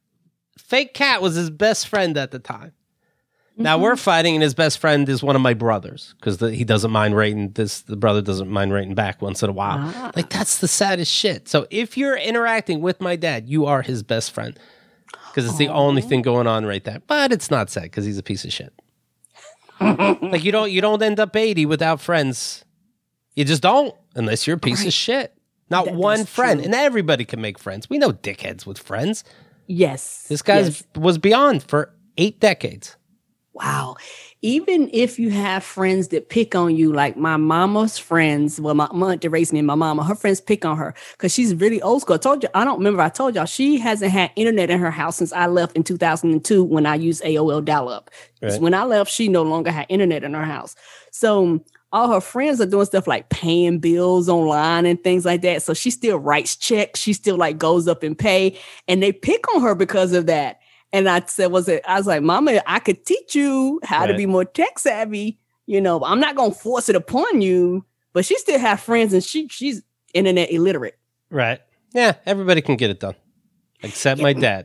[SPEAKER 2] fake Cat was his best friend at the time. Mm-hmm. Now we're fighting, and his best friend is one of my brothers, because he doesn't mind rating this. The brother doesn't mind rating back once in a while. Ah. Like, that's the saddest shit. So if you're interacting with my dad, you are his best friend, because it's Aww. the only thing going on right there. But it's not sad, because he's a piece of shit. Like, you don't you don't end up eighty without friends. You just don't, unless you're a piece right. of shit. Not that, one friend. True. And everybody can make friends. We know dickheads with friends.
[SPEAKER 1] Yes.
[SPEAKER 2] This guy yes. was beyond for eight decades.
[SPEAKER 1] Wow. Even if you have friends that pick on you, like my mama's friends, well, my mom that raised me and my mama, her friends pick on her because she's really old school. I told you, I don't remember, I told y'all, she hasn't had internet in her house since I left in two thousand two when I used A O L dial-up. Right. When I left, she no longer had internet in her house. So all her friends are doing stuff like paying bills online and things like that. So she still writes checks. She still like goes up and pay, and they pick on her because of that. And I said, was it, I was like, Mama, I could teach you how right. to be more tech savvy. You know, I'm not going to force it upon you, but she still have friends and she she's internet illiterate.
[SPEAKER 2] Right. Yeah. Everybody can get it done except my dad.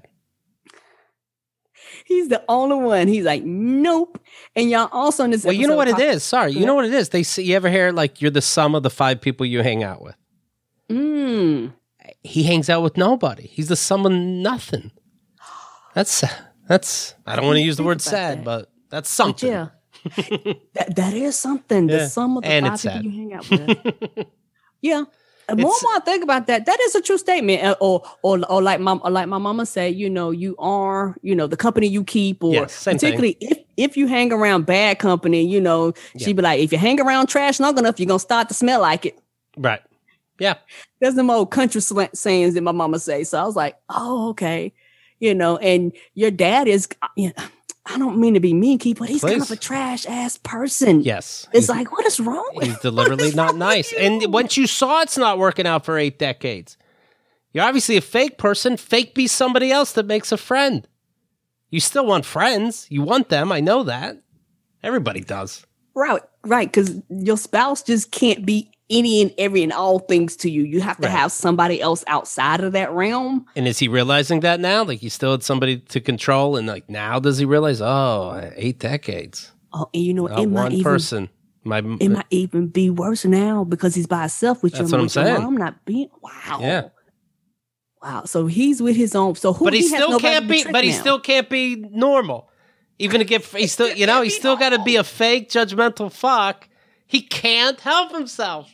[SPEAKER 1] He's the only one. He's like, nope. And y'all also in this
[SPEAKER 2] Well, you know what talk- it is. Sorry. You know what it is. They say, you ever hear like you're the sum of the five people you hang out with?
[SPEAKER 1] Mm.
[SPEAKER 2] He hangs out with nobody. He's the sum of nothing. That's, that's, I don't want to use the word sad, that. but that's something.
[SPEAKER 1] But yeah. that, that is something. The
[SPEAKER 2] yeah.
[SPEAKER 1] sum of the
[SPEAKER 2] and
[SPEAKER 1] five people
[SPEAKER 2] sad.
[SPEAKER 1] you hang out with. Yeah. And more and more I think about that, that is a true statement. Or, or, or like my, or like my mama say, you know, you are, you know, the company you keep, or
[SPEAKER 2] yes,
[SPEAKER 1] particularly
[SPEAKER 2] thing.
[SPEAKER 1] if, if you hang around bad company, you know, yeah. she'd be like, if you hang around trash long enough, you're going to start to smell like it.
[SPEAKER 2] Right. Yeah.
[SPEAKER 1] There's them old country sl- sayings that my mama say. So I was like, oh, okay. You know, and your dad is, you know, I don't mean to be mean, Keith, but he's
[SPEAKER 2] Please.
[SPEAKER 1] kind of a trash ass person.
[SPEAKER 2] Yes.
[SPEAKER 1] It's like, what is wrong with
[SPEAKER 2] He's deliberately not nice. And once you saw it's not working out for eight decades, you're obviously a fake person. Fake be somebody else that makes a friend. You still want friends. You want them. I know that. Everybody does.
[SPEAKER 1] Right, right. Because your spouse just can't be any and every and all things to you. You have to
[SPEAKER 2] Right.
[SPEAKER 1] have somebody else outside of that realm.
[SPEAKER 2] And is he realizing that now? Like he still had somebody to control, and like now does he realize? Oh, eight decades.
[SPEAKER 1] Oh, and you know,
[SPEAKER 2] Not
[SPEAKER 1] it might
[SPEAKER 2] one
[SPEAKER 1] even,
[SPEAKER 2] person. My
[SPEAKER 1] it might even be worse now because he's by himself with
[SPEAKER 2] That's
[SPEAKER 1] your,
[SPEAKER 2] what I'm
[SPEAKER 1] with your
[SPEAKER 2] saying.
[SPEAKER 1] mom not being. Wow.
[SPEAKER 2] Yeah.
[SPEAKER 1] Wow. So he's with his own. So who?
[SPEAKER 2] But he,
[SPEAKER 1] he has
[SPEAKER 2] still
[SPEAKER 1] nobody
[SPEAKER 2] can't
[SPEAKER 1] to
[SPEAKER 2] be.
[SPEAKER 1] trick
[SPEAKER 2] But he
[SPEAKER 1] now.
[SPEAKER 2] still can't be normal. Even to get, he still, you know, he's still got to be a fake, judgmental fuck. He can't help himself.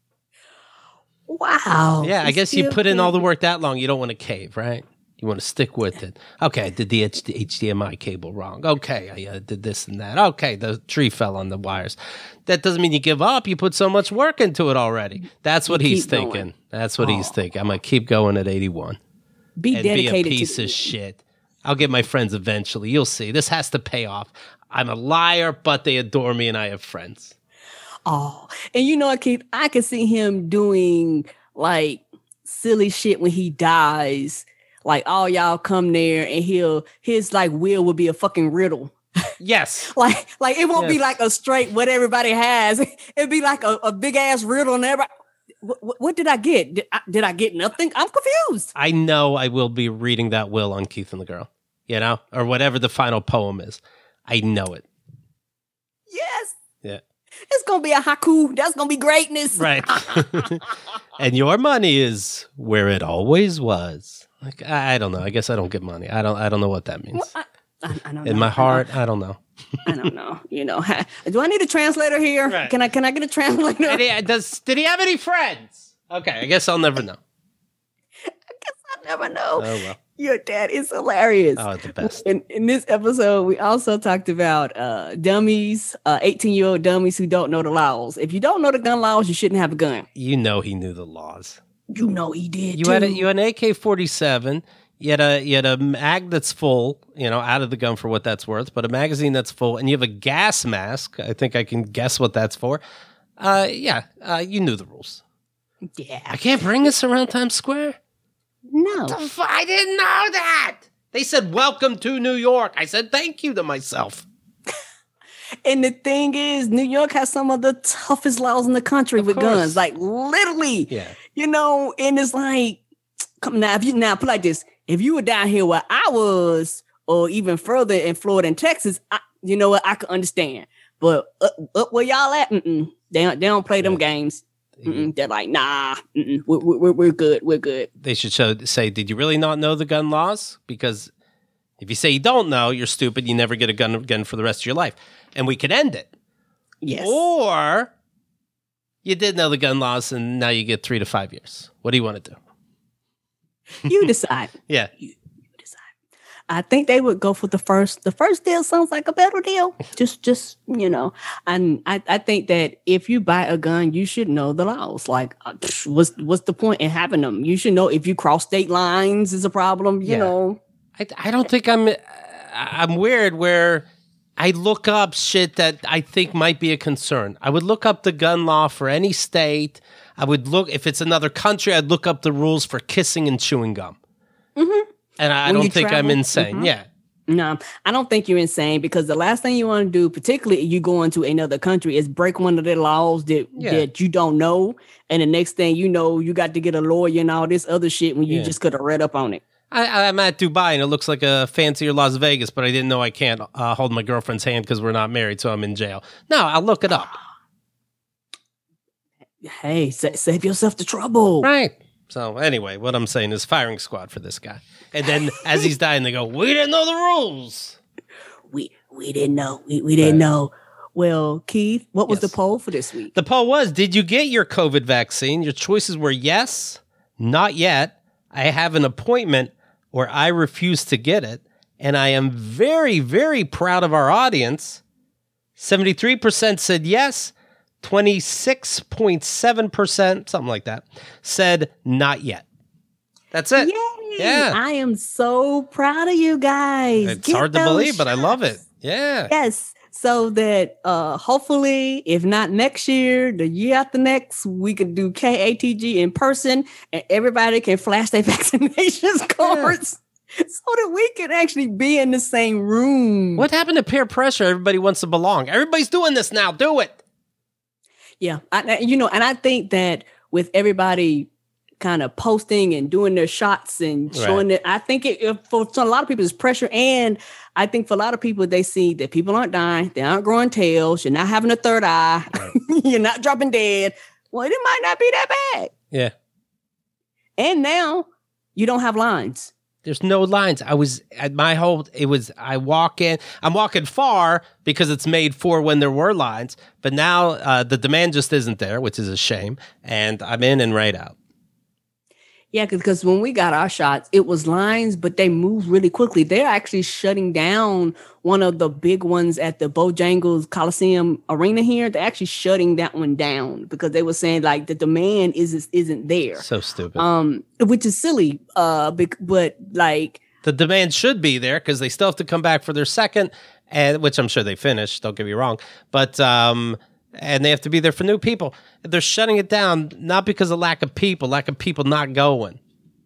[SPEAKER 1] Wow.
[SPEAKER 2] Yeah, I
[SPEAKER 1] He
[SPEAKER 2] guess you
[SPEAKER 1] still
[SPEAKER 2] put in all the
[SPEAKER 1] can't-
[SPEAKER 2] work that long, you don't want to cave, right? You want to stick with it. Okay, I did the H D M I cable wrong. Okay, I uh, did this and that. Okay, the tree fell on the wires. That doesn't mean you give up. You put so much work into it already. That's what
[SPEAKER 1] You
[SPEAKER 2] he's
[SPEAKER 1] keep
[SPEAKER 2] thinking.
[SPEAKER 1] going.
[SPEAKER 2] That's what he's
[SPEAKER 1] Oh.
[SPEAKER 2] thinking. I'm going to keep going at eighty-one.
[SPEAKER 1] Be
[SPEAKER 2] And be a
[SPEAKER 1] dedicated
[SPEAKER 2] piece
[SPEAKER 1] to
[SPEAKER 2] of shit. I'll get my friends eventually. You'll see. This has to pay off. I'm a liar, but they adore me and I have friends.
[SPEAKER 1] Oh, and you know what, Keith? I can see him doing like silly shit when he dies. Like all y'all come there and he'll his like will will be a fucking riddle.
[SPEAKER 2] Yes.
[SPEAKER 1] Like like it won't be
[SPEAKER 2] Yes.
[SPEAKER 1] like a straight what everybody has. It'd be like a, a big ass riddle and everybody. What, what, what did I get? Did I, did I get nothing? I'm confused.
[SPEAKER 2] I know I will be reading that will on Keith and the Girl, you know, or whatever the final poem is. I know it.
[SPEAKER 1] Yes,
[SPEAKER 2] Yeah.
[SPEAKER 1] it's gonna be a haiku. That's gonna be greatness.
[SPEAKER 2] Right. And your money is where it always was. Like, I I don't know. I guess I don't get money. I don't I don't know what that means.
[SPEAKER 1] Well, I, I, I don't
[SPEAKER 2] In
[SPEAKER 1] know.
[SPEAKER 2] my
[SPEAKER 1] I
[SPEAKER 2] heart, I don't know.
[SPEAKER 1] don't, I don't know. You know, ha- do I need a translator here?
[SPEAKER 2] Right.
[SPEAKER 1] Can I can I get a translator?
[SPEAKER 2] Did he, does, did he have any friends? Okay, I guess I'll never know.
[SPEAKER 1] I never know.
[SPEAKER 2] Oh, well.
[SPEAKER 1] Your dad is hilarious.
[SPEAKER 2] Oh, the best.
[SPEAKER 1] In, in this episode, we also talked about uh, dummies, uh, eighteen-year-old dummies who don't know the laws. If you don't know the gun laws, you shouldn't have a gun.
[SPEAKER 2] You know he knew the laws.
[SPEAKER 1] You know he did,
[SPEAKER 2] You
[SPEAKER 1] too.
[SPEAKER 2] had a, you had an A K forty-seven. You had a you had a mag that's full, you know, out of the gun for what that's worth, but a magazine that's full, and you have a gas mask. I think I can guess what that's for. Uh, yeah, uh, you knew the rules.
[SPEAKER 1] Yeah.
[SPEAKER 2] I can't bring this around Times Square.
[SPEAKER 1] No.
[SPEAKER 2] The f- I didn't know that. They said, "Welcome to New York." I said, "Thank you" to myself.
[SPEAKER 1] And the thing is, New York has some of the toughest laws in the country
[SPEAKER 2] Of
[SPEAKER 1] with
[SPEAKER 2] course.
[SPEAKER 1] guns. Like, literally.
[SPEAKER 2] Yeah.
[SPEAKER 1] You know, and it's like, come now, if you now put it like this, if you were down here where I was, or even further in Florida and Texas, I, you know what, I could understand. But up, up where y'all at, mm-mm, they don't, they don't play them games. Mm-mm, they're like, nah, mm-mm, we're, we're, we're good, we're good.
[SPEAKER 2] They should show, say, "Did you really not know the gun laws?" Because if you say you don't know, you're stupid. You never get a gun again for the rest of your life, and we could end it.
[SPEAKER 1] Yes.
[SPEAKER 2] Or you did know the gun laws, and now you get three to five years. What do you want to do?
[SPEAKER 1] You decide.
[SPEAKER 2] Yeah.
[SPEAKER 1] You, you decide. I think they would go for the first. The first deal sounds like a better deal. Just, just you know, and I, I think that if you buy a gun, you should know the laws. Like, uh, psh, what's what's the point in having them? You should know if you cross state lines is a problem. You
[SPEAKER 2] Yeah.
[SPEAKER 1] know,
[SPEAKER 2] I, I don't think I'm I'm weird where I look up shit that I think might be a concern. I would look up the gun law for any state. I would look, if it's another country, I'd look up the rules for kissing and chewing gum.
[SPEAKER 1] Mm-hmm.
[SPEAKER 2] And I, I
[SPEAKER 1] When
[SPEAKER 2] don't
[SPEAKER 1] you
[SPEAKER 2] think I'm
[SPEAKER 1] travel?
[SPEAKER 2] insane.
[SPEAKER 1] Mhm.
[SPEAKER 2] Yeah.
[SPEAKER 1] No, I don't think you're insane because the last thing you want to do, particularly if you go into another country, is break one of their laws that,
[SPEAKER 2] Yeah.
[SPEAKER 1] that you don't know. And the next thing you know, you got to get a lawyer and all this other shit when you
[SPEAKER 2] Yeah.
[SPEAKER 1] just could have read up on it.
[SPEAKER 2] I, I'm at Dubai and it looks like a fancier Las Vegas, but I didn't know I can't uh, hold my girlfriend's hand because we're not married, so I'm in jail. No, I'll look it up.
[SPEAKER 1] Hey, sa- save yourself the trouble.
[SPEAKER 2] Right. So anyway, what I'm saying is firing squad for this guy. And then as he's dying, they go, "We didn't know the rules."
[SPEAKER 1] We we didn't know. We, we didn't
[SPEAKER 2] Right.
[SPEAKER 1] know. Well, Keith, what was
[SPEAKER 2] Yes.
[SPEAKER 1] the poll for this week?
[SPEAKER 2] The poll was, did you get your COVID vaccine? Your choices were yes, not yet, I have an appointment, or I refuse to get it. And I am very, very proud of our audience. seventy-three percent said yes. twenty-six point seven percent, something like that, said not yet. That's it.
[SPEAKER 1] Yay!
[SPEAKER 2] Yeah.
[SPEAKER 1] I am so proud of you guys.
[SPEAKER 2] It's
[SPEAKER 1] Get
[SPEAKER 2] hard to
[SPEAKER 1] those
[SPEAKER 2] believe, but I love it.
[SPEAKER 1] shots.
[SPEAKER 2] Yeah.
[SPEAKER 1] Yes. So that uh, hopefully, if not next year, the year after next, we could do K A T G in person and everybody can flash their vaccinations cards yeah. so that we can actually be in the same room.
[SPEAKER 2] What happened to peer pressure? Everybody wants to belong. Everybody's doing this now. Do it.
[SPEAKER 1] Yeah. I, you know, and I think that with everybody kind of posting and doing their shots and showing right. it, I think it, it for a lot of people it's pressure. And I think for a lot of people, they see that people aren't dying, they aren't growing tails, you're not having a third eye, right. you're not dropping dead. Well, it might not be that bad.
[SPEAKER 2] Yeah.
[SPEAKER 1] And now you don't have lines.
[SPEAKER 2] There's no lines. I was at my whole, it was, I walk in, I'm walking far because it's made for when there were lines, but now uh, the demand just isn't there, which is a shame. And I'm in and right out.
[SPEAKER 1] Yeah, because when we got our shots, it was lines, but they moved really quickly. They're actually shutting down one of the big ones at the Bojangles Coliseum Arena here. They're actually shutting that one down because they were saying like the demand is isn't there.
[SPEAKER 2] So stupid.
[SPEAKER 1] Um, which is silly. Uh, but like
[SPEAKER 2] the demand should be there because they still have to come back for their second, and which I'm sure they finished. Don't get me wrong, but um. And they have to be there for new people. They're shutting it down, not because of lack of people, lack of people not going.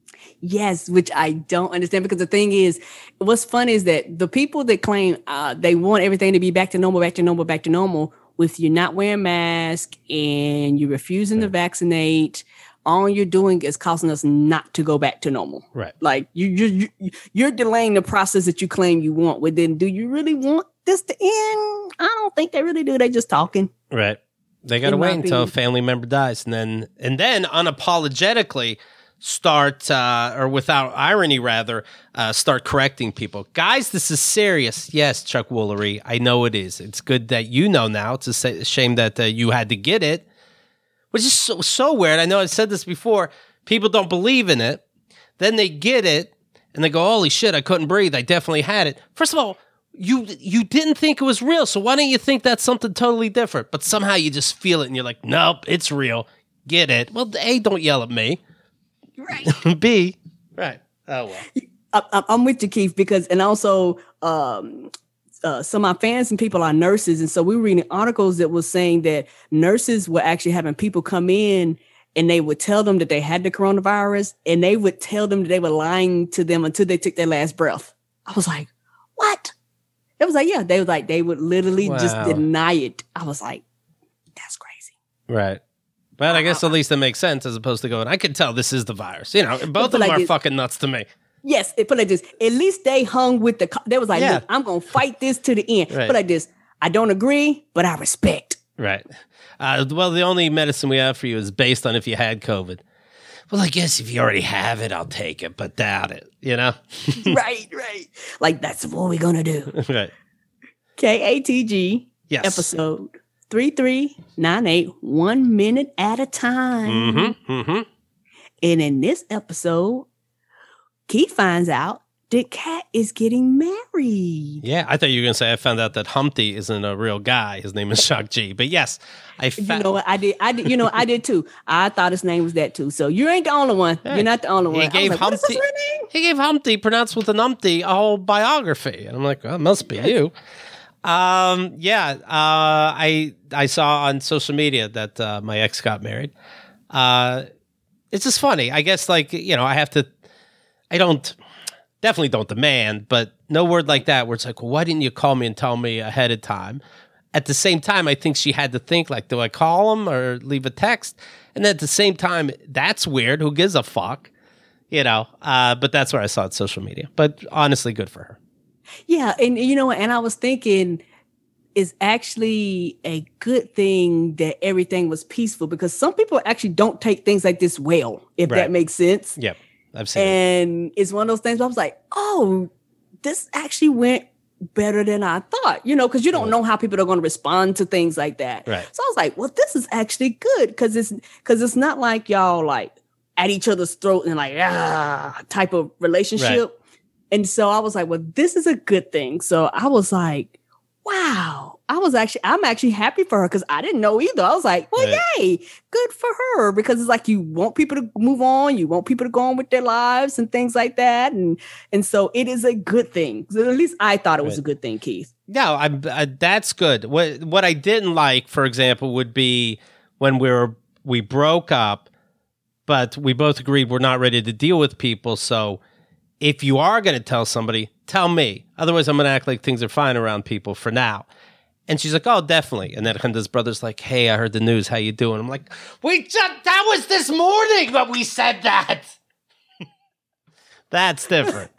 [SPEAKER 1] Yes, which I don't understand because the thing is, what's fun is that the people that claim uh, they want everything to be back to normal, back to normal, back to normal, with you not wearing masks and you refusing right. to vaccinate, all you're doing is causing us not to go back to normal.
[SPEAKER 2] Right.
[SPEAKER 1] Like you, you, you you're delaying the process that you claim you want. Well, then do you really want this to end? I don't think they really do. They just talking.
[SPEAKER 2] Right. They got to wait until a family member dies and then and then unapologetically start, uh, or without irony, rather, uh, start correcting people. Guys, this is serious. Yes, Chuck Woolery, I know it is. It's good that you know now. It's a shame that uh, you had to get it, which is so, so weird. I know I've said this before. People don't believe in it. Then they get it and they go, holy shit, I couldn't breathe. I definitely had it. First of all, You you didn't think it was real, so why don't you think that's something totally different? But somehow you just feel it, and you're like, nope, it's real. Get it. Well, A, don't yell at me.
[SPEAKER 1] Right.
[SPEAKER 2] B, right. Oh, well.
[SPEAKER 1] I, I'm with you, Keith, because, and also um, uh, some of my fans and people are nurses, and so we were reading articles that was saying that nurses were actually having people come in, and they would tell them that they had the coronavirus, and they would tell them that they were lying to them until they took their last breath. I was like, what? It was like, yeah, they was like, they would literally wow. just deny it. I was like, that's crazy.
[SPEAKER 2] Right. But I guess at least it makes sense as opposed to going, I can tell this is the virus. You know, both of them
[SPEAKER 1] like
[SPEAKER 2] are
[SPEAKER 1] this,
[SPEAKER 2] fucking nuts to me.
[SPEAKER 1] Yes, it put like this. At least they hung with the, they was like, yeah. look, I'm going to fight this to the end. Right. Put like this, I don't agree, but I respect.
[SPEAKER 2] Right. Uh, well, the only medicine we have for you is based on if you had COVID. Well, I guess if you already have it, I'll take it, but doubt it, you know?
[SPEAKER 1] right, right. Like, that's what we're going to do.
[SPEAKER 2] Right.
[SPEAKER 1] K A T G
[SPEAKER 2] yes.
[SPEAKER 1] episode three three nine eight, one minute at a time.
[SPEAKER 2] Mm-hmm, mm-hmm.
[SPEAKER 1] And in this episode, Keith finds out that Kat is getting married.
[SPEAKER 2] Yeah, I thought you were going to say I found out that Humpty isn't a real guy. His name is Shock G. But yes, I found...
[SPEAKER 1] You know what? I did. I did. You know, I did too. I thought his name was that too. So you ain't the only one. Hey, You're not the only one.
[SPEAKER 2] He gave
[SPEAKER 1] like,
[SPEAKER 2] Humpty. He gave Humpty, pronounced with an umpty, a whole biography. And I'm like, well, it must be you. Um, yeah, uh, I I saw on social media that uh, my ex got married. Uh, it's just funny. I guess, like, you know, I have to. I don't. Definitely don't demand, but no word like that where it's like, well, why didn't you call me and tell me ahead of time? At the same time, I think she had to think, like, do I call him or leave a text? And then at the same time, that's weird. Who gives a fuck? You know, uh, but that's where I saw it, social media. But honestly, good for her.
[SPEAKER 1] Yeah, and you know, and I was thinking it's actually a good thing that everything was peaceful because some people actually don't take things like this well, if right. that makes sense.
[SPEAKER 2] Yep. I've seen
[SPEAKER 1] and
[SPEAKER 2] it.
[SPEAKER 1] It's one of those things where I was like, oh, this actually went better than I thought, you know, because you don't yeah. know how people are going to respond to things like that.
[SPEAKER 2] Right.
[SPEAKER 1] So I was like, well, this is actually good because it's because it's not like y'all like at each other's throat and like, ah, type of relationship. Right. And so I was like, well, this is a good thing. So I was like, wow. I was actually, I'm actually happy for her because I didn't know either. I was like, well, right. yay, good for her. Because it's like you want people to move on. You want people to go on with their lives and things like that. And and so it is a good thing. So at least I thought it was right. a good thing, Keith.
[SPEAKER 2] No, I'm. Uh, that's good. What what I didn't like, for example, would be when we were we broke up, but we both agreed we're not ready to deal with people. So if you are going to tell somebody, tell me. Otherwise, I'm going to act like things are fine around people for now. And she's like, oh, definitely. And then Hunda's brother's like, hey, I heard the news. How you doing? I'm like, we just, that was this morning, but we said that. That's different.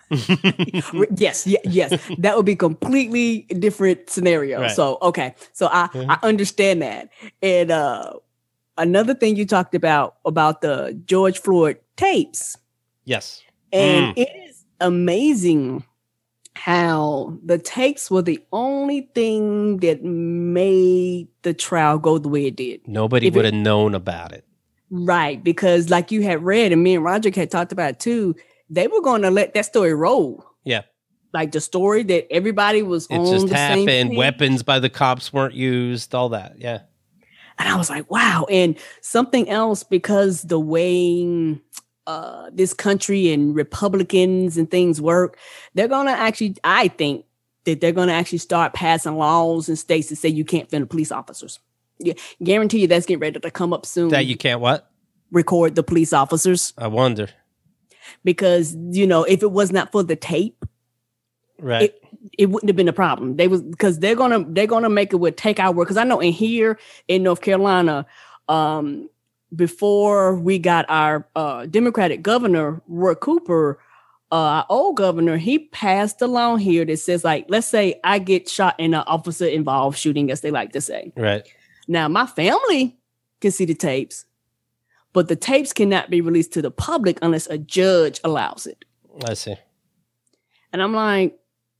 [SPEAKER 1] yes, yeah, yes, that would be completely different scenario. Right. So, okay, so I mm-hmm. I understand that. And uh, another thing you talked about about the George Floyd tapes.
[SPEAKER 2] Yes,
[SPEAKER 1] and
[SPEAKER 2] mm.
[SPEAKER 1] it is amazing how the tapes were the only thing that made the trial go the way it did.
[SPEAKER 2] Nobody would have known about it,
[SPEAKER 1] right? Because, like you had read, and me and Roger had talked about it too. They were going to let that story roll.
[SPEAKER 2] Yeah.
[SPEAKER 1] Like the story that everybody was
[SPEAKER 2] it
[SPEAKER 1] on
[SPEAKER 2] just
[SPEAKER 1] the
[SPEAKER 2] happened.
[SPEAKER 1] same page.
[SPEAKER 2] Weapons by the cops weren't used, all that. Yeah.
[SPEAKER 1] And I was like, wow. And something else, because the way uh, this country and Republicans and things work, they're going to actually, I think that they're going to actually start passing laws in states that say you can't film police officers. Yeah, guarantee you that's getting ready to come up soon.
[SPEAKER 2] That you can't what?
[SPEAKER 1] Record the police officers.
[SPEAKER 2] I wonder.
[SPEAKER 1] Because, you know, if it was not for the tape,
[SPEAKER 2] right,
[SPEAKER 1] it, it wouldn't have been a problem. They was because they're gonna they're gonna make it with take our word. Because I know in here in North Carolina, um, before we got our uh, Democratic governor, Roy Cooper, uh, our old governor, he passed a law here that says, like, let's say I get shot in an officer involved shooting, as they like to say.
[SPEAKER 2] Right.
[SPEAKER 1] Now my family can see the tapes. But the tapes cannot be released to the public unless a judge allows it.
[SPEAKER 2] I see.
[SPEAKER 1] And I'm like,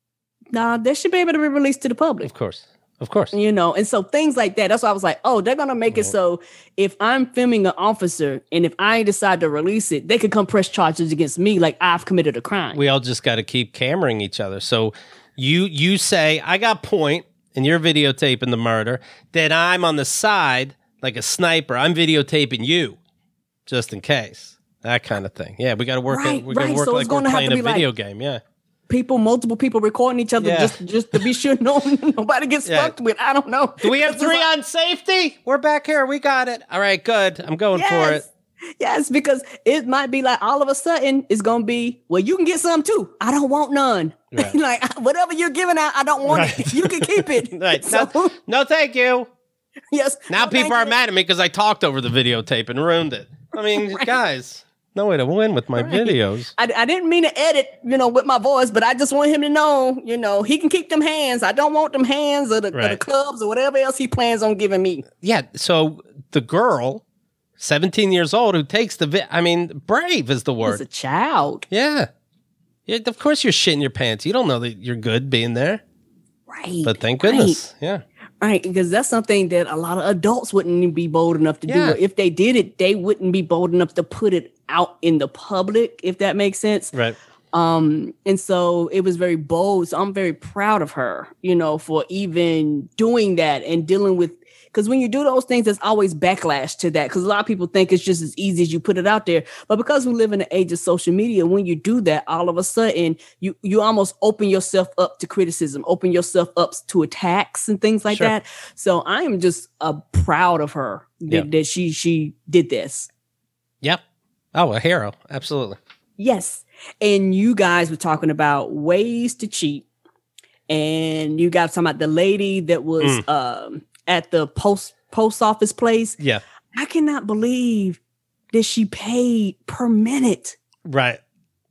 [SPEAKER 1] nah, they should be able to be released to the public.
[SPEAKER 2] Of course. Of course.
[SPEAKER 1] You know, and so things like that. That's why I was like, oh, they're going to make mm-hmm. it so if I'm filming an officer and if I decide to release it, they could come press charges against me like I've committed a crime.
[SPEAKER 2] We all just got to keep cameraing each other. So you you say, I got point, and you're videotaping the murder, then I'm on the side like a sniper. I'm videotaping you. Just in case, that kind of thing. Yeah, we got to work.
[SPEAKER 1] Right,
[SPEAKER 2] it, we got to
[SPEAKER 1] right.
[SPEAKER 2] work
[SPEAKER 1] so
[SPEAKER 2] like we're playing a video like game. Yeah,
[SPEAKER 1] people, multiple people recording each other yeah. just, just to be sure no nobody gets yeah. fucked with. I don't know.
[SPEAKER 2] Do we have three on safety? We're back here. We got it. All right, good. I'm going
[SPEAKER 1] yes.
[SPEAKER 2] for it.
[SPEAKER 1] Yes, because it might be like all of a sudden it's gonna be, well, you can get some too. I don't want none. Right. Like whatever you're giving out, I don't want right. it. You can keep it.
[SPEAKER 2] Right. So, no, no, thank you.
[SPEAKER 1] Yes.
[SPEAKER 2] Now
[SPEAKER 1] no,
[SPEAKER 2] people are
[SPEAKER 1] you.
[SPEAKER 2] mad at me because I talked over the videotape and ruined it. I mean, right. guys, no way to win with my right. videos.
[SPEAKER 1] I, I didn't mean to edit, you know, with my voice, but I just want him to know, you know, he can keep them hands. I don't want them hands or the, right. or the clubs or whatever else he plans on giving me.
[SPEAKER 2] Yeah. So the girl, seventeen years old, who takes the, vi- I mean, brave is the word.
[SPEAKER 1] As a child.
[SPEAKER 2] Yeah. Yeah. Of course you're shitting your pants. You don't know that you're good being there.
[SPEAKER 1] Right.
[SPEAKER 2] But thank goodness.
[SPEAKER 1] Right.
[SPEAKER 2] Yeah.
[SPEAKER 1] Right, because that's something that a lot of adults wouldn't be bold enough to yeah. do. If they did it, they wouldn't be bold enough to put it out in the public, if that makes sense.
[SPEAKER 2] Right.
[SPEAKER 1] Um, and so it was very bold. So I'm very proud of her, you know, for even doing that and dealing with, because when you do those things, there's always backlash to that. Because a lot of people think it's just as easy as you put it out there. But because we live in the age of social media, when you do that, all of a sudden you you almost open yourself up to criticism, open yourself up to attacks and things like sure. that. So I am just uh, proud of her that, yep. that she she did this.
[SPEAKER 2] Yep. Oh, a hero. Absolutely.
[SPEAKER 1] Yes. And you guys were talking about ways to cheat. And you guys talking about the lady that was mm. um, at the post post office place.
[SPEAKER 2] Yeah.
[SPEAKER 1] I cannot believe that she paid per minute.
[SPEAKER 2] Right.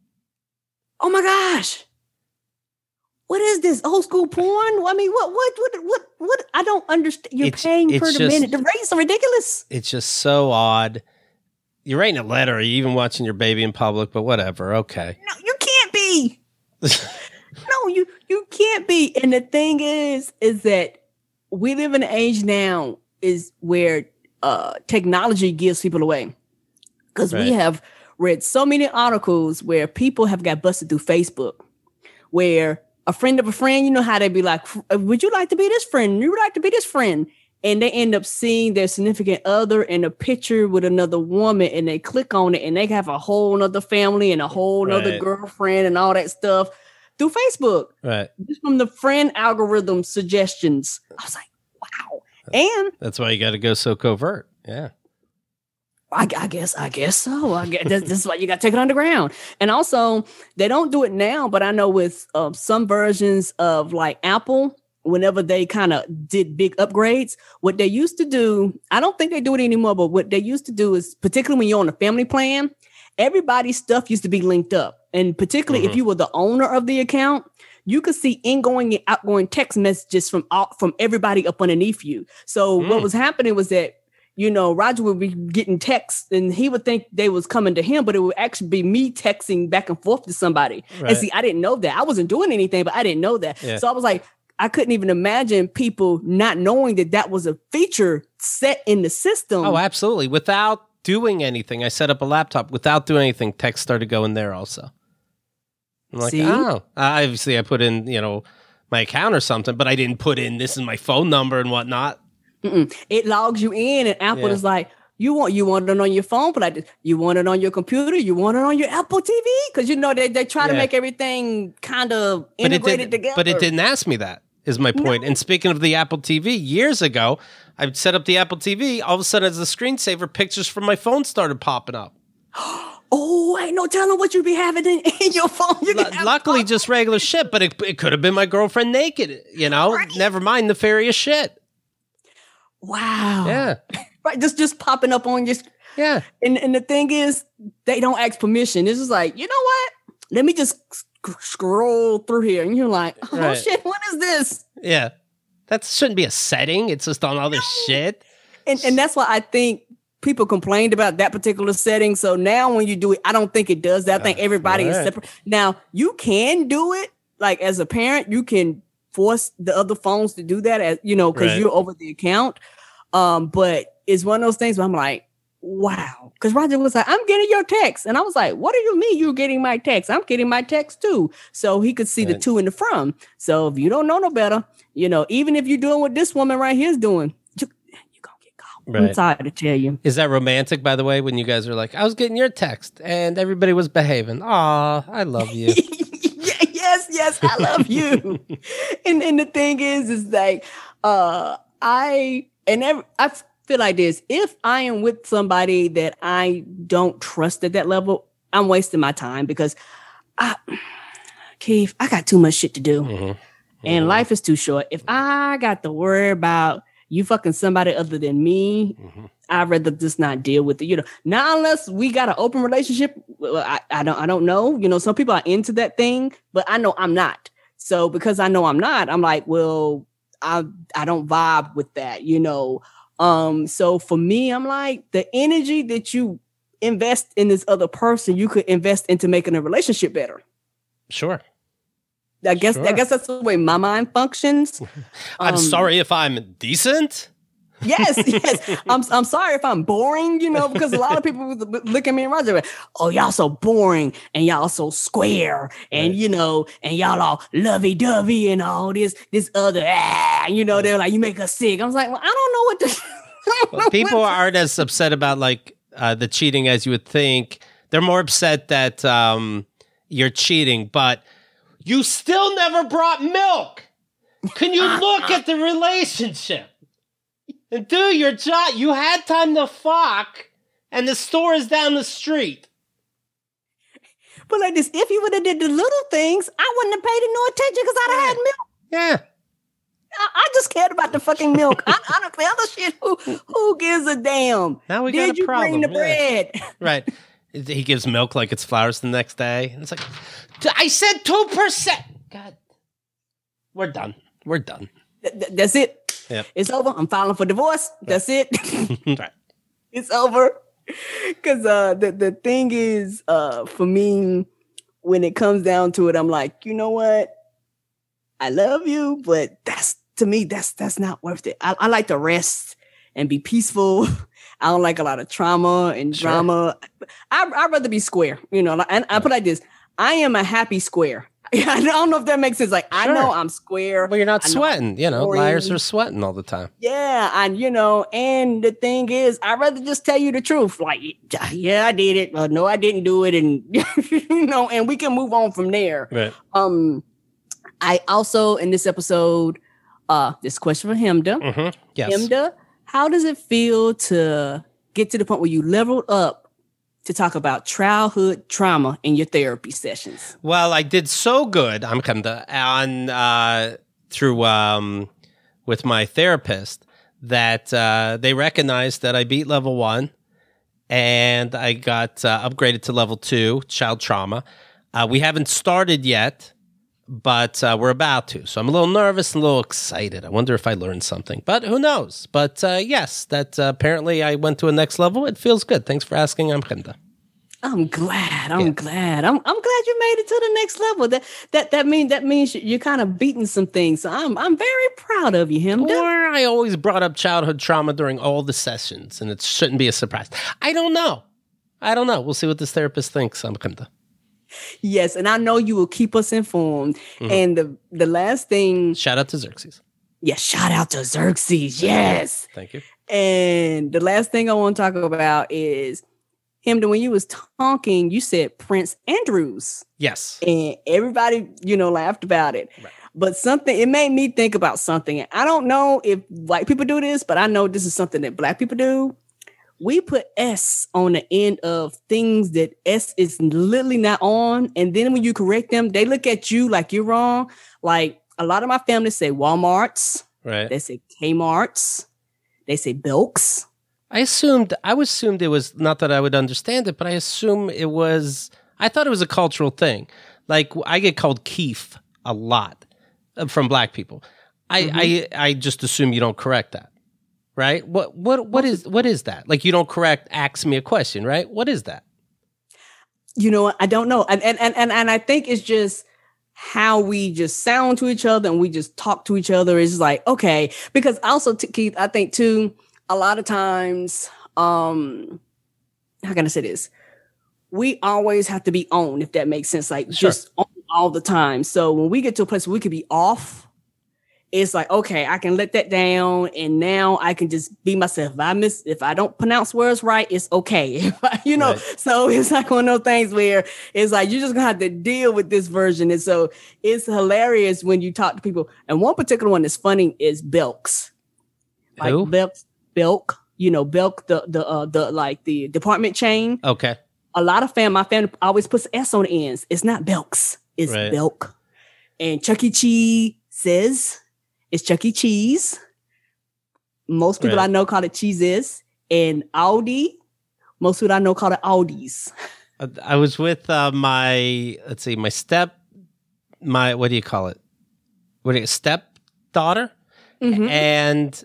[SPEAKER 1] Oh my gosh. What is this? Old school porn? I mean, what, what, what, what, what? I don't understand. You're
[SPEAKER 2] it's,
[SPEAKER 1] paying
[SPEAKER 2] it's
[SPEAKER 1] per the
[SPEAKER 2] just,
[SPEAKER 1] minute. The rates are ridiculous.
[SPEAKER 2] It's just so odd. You're writing a letter, or you're even watching your baby in public, but whatever. Okay.
[SPEAKER 1] No, you can't be. no, you, you can't be. And the thing is, is that we live in an age now is where uh, technology gives people away. Because right. we have read so many articles where people have got busted through Facebook, where a friend of a friend, you know how they be like, would you like to be this friend? You would like to be this friend? And they end up seeing their significant other in a picture with another woman, and they click on it and they have a whole nother family and a whole nother
[SPEAKER 2] right.
[SPEAKER 1] girlfriend and all that stuff. through Facebook.
[SPEAKER 2] Right.
[SPEAKER 1] Just from the friend algorithm suggestions. I was like, wow. And
[SPEAKER 2] that's why you got to go so covert. Yeah.
[SPEAKER 1] I, I guess, I guess so. I guess this, this is why you got to take it underground. And also, they don't do it now, but I know with uh, some versions of like Apple, whenever they kind of did big upgrades, what they used to do, I don't think they do it anymore, but what they used to do is, particularly when you're on a family plan, everybody's stuff used to be linked up. And particularly mm-hmm. if you were the owner of the account, you could see ingoing and outgoing text messages from all, from everybody up underneath you. So mm. what was happening was that, you know, Roger would be getting texts and he would think they was coming to him, but it would actually be me texting back and forth to somebody. Right. And see, I didn't know that. I wasn't doing anything, but I didn't know that. Yeah. So I was like, I couldn't even imagine people not knowing that that was a feature set in the system.
[SPEAKER 2] Oh, absolutely. Without doing anything, I set up a laptop. Without doing anything, text started going there also. I'm like, See? oh, uh, obviously I put in, you know, my account or something, but I didn't put in this is my phone number and whatnot.
[SPEAKER 1] Mm-mm. It logs you in, and Apple yeah. is like, you want you want it on your phone, but I, you want it on your computer, you want it on your Apple T V, because you know they they try yeah. to make everything kind of integrated together.
[SPEAKER 2] But it didn't ask me that. Is my point. No. And speaking of the Apple T V, years ago, I set up the Apple T V. All of a sudden, as a screensaver, pictures from my phone started popping up.
[SPEAKER 1] Oh, ain't no telling what you be having in, in your phone. You
[SPEAKER 2] L- luckily, just regular shit, but it, it could have been my girlfriend naked, you know? Right. Never mind nefarious shit.
[SPEAKER 1] Wow.
[SPEAKER 2] Yeah.
[SPEAKER 1] Right, just just popping up on your...
[SPEAKER 2] Yeah.
[SPEAKER 1] And, and the thing is, they don't ask permission. It's just like, you know what? Let me just sc- scroll through here. And you're like, oh, right. shit, what is this?
[SPEAKER 2] Yeah. That shouldn't be a setting. It's just on other no. shit.
[SPEAKER 1] And and that's why I think people complained about that particular setting. So now when you do it, I don't think it does that. I think everybody right. is separate. Now, you can do it. Like, as a parent, you can force the other phones to do that, as you know, because right. you're over the account. Um, but it's one of those things where I'm like, wow. Because Roger was like, I'm getting your text. And I was like, what do you mean you're getting my text? I'm getting my text too. So he could see right. the to and the from. So if you don't know no better, you know, even if you're doing what this woman right here is doing, you, you're going to get caught. Right. I'm sorry to tell you.
[SPEAKER 2] Is that romantic, by the way, when you guys are like, I was getting your text and everybody was behaving. Aw, I love you.
[SPEAKER 1] Yes, yes, I love you. and and the thing is, is like, uh, I, and every, I feel like this, if I am with somebody that I don't trust at that level, I'm wasting my time because, I, Keith, I got too much shit to do. Mm-hmm. And mm-hmm. life is too short. If I got to worry about you fucking somebody other than me, mm-hmm. I'd rather just not deal with it. You know, not unless we got an open relationship. I, I don't I don't know. You know, some people are into that thing, but I know I'm not. So because I know I'm not, I'm like, well, I I don't vibe with that, you know. Um, so for me, I'm like, the energy that you invest in this other person, you could invest into making a relationship better.
[SPEAKER 2] Sure.
[SPEAKER 1] I guess
[SPEAKER 2] sure.
[SPEAKER 1] I guess that's the way my mind functions.
[SPEAKER 2] I'm
[SPEAKER 1] um,
[SPEAKER 2] sorry if I'm decent.
[SPEAKER 1] Yes, yes. I'm I'm sorry if I'm boring, you know, because a lot of people look at me and Roger, oh, y'all so boring and y'all so square and, right. you know, and y'all all lovey-dovey and all this, this other, ah, you know, they're like, you make us sick. I was like, well, I don't know what to
[SPEAKER 2] well, people aren't as upset about like uh, the cheating as you would think. They're more upset that um, you're cheating, but you still never brought milk. Can you look at the relationship? And do your job. You had time to fuck, and the store is down the street.
[SPEAKER 1] But like this, if you would have did the little things, I wouldn't have paid it no attention because I'd have had milk.
[SPEAKER 2] Yeah.
[SPEAKER 1] I, I just cared about the fucking milk. I, I don't the other shit. Who who gives a damn?
[SPEAKER 2] Now we
[SPEAKER 1] did
[SPEAKER 2] got a problem.
[SPEAKER 1] Did you bring the
[SPEAKER 2] yeah.
[SPEAKER 1] bread?
[SPEAKER 2] Right. He gives milk like it's flowers the next day. And it's like, I said two percent. God. We're done. We're done.
[SPEAKER 1] Th- th- that's it.
[SPEAKER 2] Yep.
[SPEAKER 1] It's over. I'm filing for divorce. That's it.
[SPEAKER 2] Right.
[SPEAKER 1] It's over. Because uh, the, the thing is, uh, for me, when it comes down to it, I'm like, you know what? I love you, but that's, to me, that's that's not worth it. I, I like to rest and be peaceful. I don't like a lot of trauma and sure. drama. I, I'd rather be square, you know, and I put it like this. I am a happy square. I don't know if that makes sense. Like, sure. I know I'm square.
[SPEAKER 2] Well, you're not I sweating. You know, boring. Liars are sweating all the time.
[SPEAKER 1] Yeah. And, you know, and the thing is, I'd rather just tell you the truth. Like, yeah, I did it. Uh, no, I didn't do it. And, you know, and we can move on from there.
[SPEAKER 2] Right.
[SPEAKER 1] Um, I also, in this episode, uh, this question for Hemda.
[SPEAKER 2] Mm-hmm. Yes.
[SPEAKER 1] Hemda, how does it feel to get to the point where you leveled up to talk about childhood trauma in your therapy sessions?
[SPEAKER 2] Well, I did so good, I'm Hemda, on uh, through um, with my therapist that uh, they recognized that I beat level one, and I got uh, upgraded to level two, child trauma. Uh, we haven't started yet, but uh, we're about to. So I'm a little nervous and a little excited. I wonder if I learned something, but who knows? But uh, yes, that uh, apparently I went to a next level. It feels good. Thanks for asking. I'm Hemda.
[SPEAKER 1] I'm glad. I'm
[SPEAKER 2] Yeah.
[SPEAKER 1] glad. I'm I'm glad you made it to the next level. That that that mean that means you're kind of beating some things. So I'm I'm very proud of you, Hemda.
[SPEAKER 2] Or I always brought up childhood trauma during all the sessions, and it shouldn't be a surprise. I don't know. I don't know. We'll see what this therapist thinks. I'm Hemda.
[SPEAKER 1] Yes, and I know you will keep us informed. Mm-hmm. And the the last thing,
[SPEAKER 2] shout out to Xerxes.
[SPEAKER 1] Yeah, shout out to Xerxes. Yes,
[SPEAKER 2] thank you.
[SPEAKER 1] And the last thing I want to talk about is Hemda. When you was talking, you said Prince Andrews.
[SPEAKER 2] Yes,
[SPEAKER 1] and everybody, you know, laughed about it. Right. But something it made me think about something. I don't know if white people do this, but I know this is something that Black people do. We put S on the end of things that S is literally not on. And then when you correct them, they look at you like you're wrong. Like a lot of my family say Walmarts.
[SPEAKER 2] Right.
[SPEAKER 1] They say Kmarts. They say Belks.
[SPEAKER 2] I assumed, I assumed it was, not that I would understand it, but I assume it was, I thought it was a cultural thing. Like I get called Keith a lot from Black people. I, mm-hmm. I, I just assume you don't correct that. Right? What what what is what is that? Like you don't correct, ask me a question, right? What is that?
[SPEAKER 1] You know, I don't know. And and and and I think it's just how we just sound to each other and we just talk to each other is like, okay, because also t- Keith, I think too, a lot of times, um, how can I say this? We always have to be on, if that makes sense, like sure. just on all the time. So when we get to a place where we could be off, it's like, okay, I can let that down, and now I can just be myself. If I miss, if I don't pronounce words right, it's okay. If I, you know, right. So it's like one of those things where it's like you're just gonna have to deal with this version, and so it's hilarious when you talk to people. And one particular one that's funny is Belks, like
[SPEAKER 2] Who?
[SPEAKER 1] Belks, Belk, you know, Belk, the the uh, the like the department chain.
[SPEAKER 2] Okay.
[SPEAKER 1] A lot of fam, my family always puts S on the ends. It's not Belks, it's right. Belk. And Chuck E. Cheese says. It's Chuck E. Cheese. Most people right. I know call it Cheeses. And Audi, most people I know call it Audis.
[SPEAKER 2] I was with uh, my, let's see, my step, my, what do you call it? What do you, stepdaughter? Mm-hmm. And,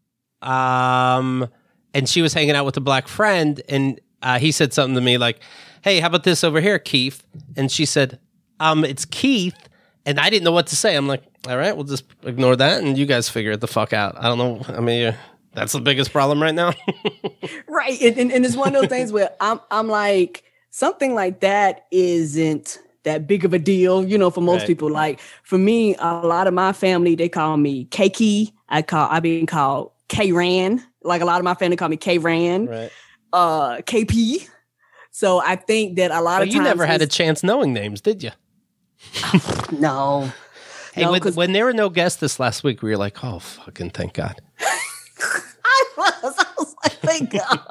[SPEAKER 2] um, and she was hanging out with a Black friend, and uh, he said something to me like, hey, how about this over here, Keith? And she said, um, it's Keith. And I didn't know what to say. I'm like, all right, we'll just ignore that, and you guys figure it the fuck out. I don't know. I mean, uh, that's the biggest problem right now.
[SPEAKER 1] Right. And, and, and it's one of those things where I'm I'm like, something like that isn't that big of a deal, you know, for most right. people. Like, for me, a lot of my family, they call me K-Key. I call, I've been called K-Ran. Like, a lot of my family call me K-Ran.
[SPEAKER 2] Right.
[SPEAKER 1] Uh, K P. So I think that a lot
[SPEAKER 2] well,
[SPEAKER 1] of times...
[SPEAKER 2] you never had a chance knowing names, did you?
[SPEAKER 1] No.
[SPEAKER 2] Hey, no, when, when there were no guests this last week, we were like, oh, fucking thank God.
[SPEAKER 1] I was. I was like, thank God.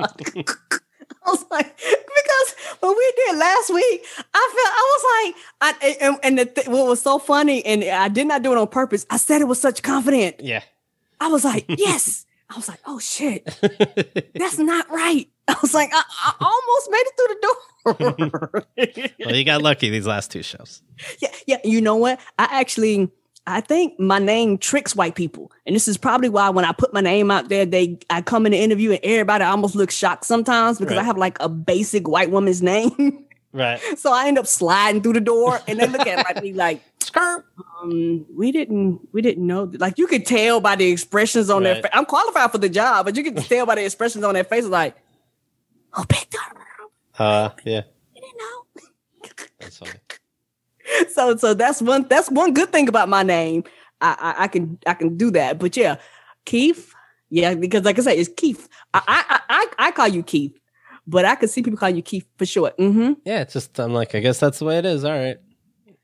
[SPEAKER 1] I was like, because when we did last week, I felt, I was like, I, and, and the th- what was so funny, and I did not do it on purpose, I said it with such confidence.
[SPEAKER 2] Yeah.
[SPEAKER 1] I was like, yes. I was like, oh, shit. That's not right. I was like, I, I almost made it through the door.
[SPEAKER 2] Well, you got lucky these last two shows.
[SPEAKER 1] Yeah, yeah. You know what? I actually, I think my name tricks white people. And this is probably why when I put my name out there, they I come in the interview and everybody almost looks shocked sometimes because right. I have like a basic white woman's name.
[SPEAKER 2] Right.
[SPEAKER 1] So I end up sliding through the door and they look at me like, skirt. Um, we didn't, we didn't know. Like, you could tell by the expressions on right. their face. I'm qualified for the job, but you can tell by the expressions on their faces like, oh, picked up.
[SPEAKER 2] Uh, yeah.
[SPEAKER 1] You didn't know.
[SPEAKER 2] That's funny.
[SPEAKER 1] So, so that's one. That's one good thing about my name. I, I, I can, I can do that. But yeah, Keith. Yeah, because like I said, it's Keith. I, I, I, I call you Keith, but I can see people call you Keith for short. Mm-hmm.
[SPEAKER 2] Yeah, it's just I'm like, I guess that's the way it is. All right.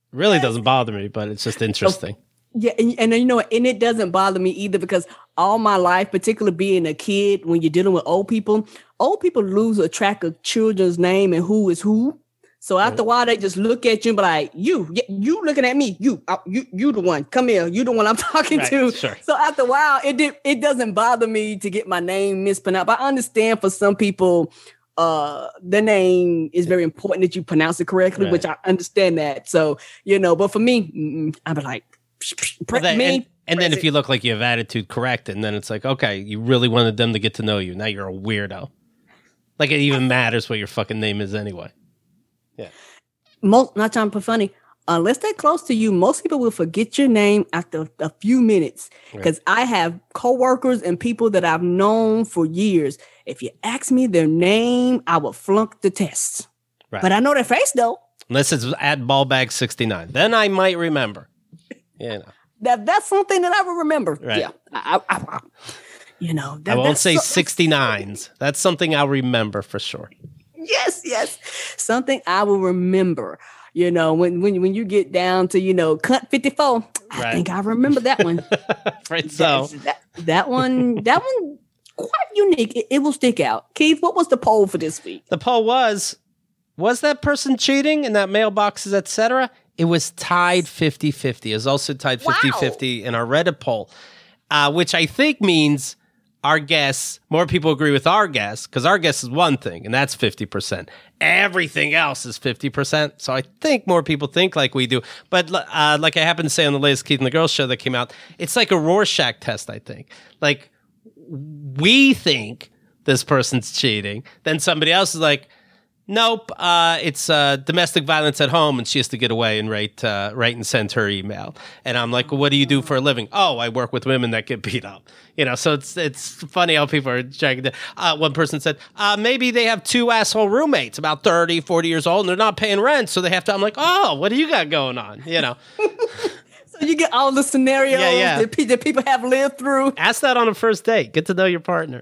[SPEAKER 2] really doesn't bother me, but it's just interesting.
[SPEAKER 1] So, yeah, and, and you know what? And it doesn't bother me either because all my life, particularly being a kid, when you're dealing with old people, old people lose a track of children's name and who is who. So after a while, they just look at you and be like, you, you looking at me, you, you, you the one, come here, you the one I'm talking
[SPEAKER 2] right,
[SPEAKER 1] to.
[SPEAKER 2] Sure.
[SPEAKER 1] So after a while, it did, it doesn't bother me to get my name mispronounced. But I understand for some people, uh, the name is very important that you pronounce it correctly, right. which I understand that. So, you know, but for me, I'd be like,
[SPEAKER 2] well, that, me. And, and then if you look like you have attitude correct, and then it's like, okay, you really wanted them to get to know you. Now you're a weirdo. Like it even matters what your fucking name is anyway. Yeah.
[SPEAKER 1] Most, not trying to put funny, unless they're close to you, most people will forget your name after a few minutes. Because right. I have coworkers and people that I've known for years. If you ask me their name, I will flunk the test. Right. But I know their face though.
[SPEAKER 2] Unless it's at ballbag sixty-nine, then I might remember. You know.
[SPEAKER 1] That that's something that I will remember.
[SPEAKER 2] Right.
[SPEAKER 1] Yeah. I, I, I, you know. That,
[SPEAKER 2] I won't say
[SPEAKER 1] so,
[SPEAKER 2] sixty-nines. That's something I'll remember for sure.
[SPEAKER 1] Yes, yes. Something I will remember. You know, when when when you get down to, you know, cut fifty-four, I right. think I remember that one.
[SPEAKER 2] Right. So
[SPEAKER 1] that, that one, that one quite unique. It, it will stick out. Keith, what was the poll for this week?
[SPEAKER 2] The poll was, was that person cheating in that mailboxes, et cetera? It was tied fifty-fifty. It was also tied fifty-fifty wow. in our Reddit poll, uh, which I think means our guess, more people agree with our guess, because our guess is one thing, and that's fifty percent. Everything else is fifty percent. So I think more people think like we do. But uh, like I happened to say on the latest Keith and the Girls show that came out, it's like a Rorschach test, I think. Like, we think this person's cheating. Then somebody else is like, nope, uh, it's uh, domestic violence at home, and she has to get away and write, uh, write and send her email. And I'm like, well, what do you do for a living? Oh, I work with women that get beat up. You know, so it's it's funny how people are trying to. Uh, one person said, uh, maybe they have two asshole roommates, about thirty, forty years old, and they're not paying rent, so they have to. I'm like, oh, what do you got going on? You know.
[SPEAKER 1] So you get all the scenarios
[SPEAKER 2] yeah, yeah.
[SPEAKER 1] That, pe- that people have lived through.
[SPEAKER 2] Ask that on a first date. Get to know your partner.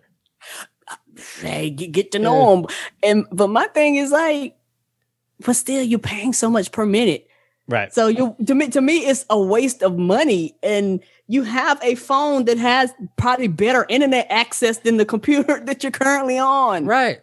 [SPEAKER 1] Hey, get, get to know them. And but my thing is like, but still, you're paying so much per minute,
[SPEAKER 2] right?
[SPEAKER 1] So you to me, to me, it's a waste of money. And you have a phone that has probably better internet access than the computer that you're currently on,
[SPEAKER 2] right?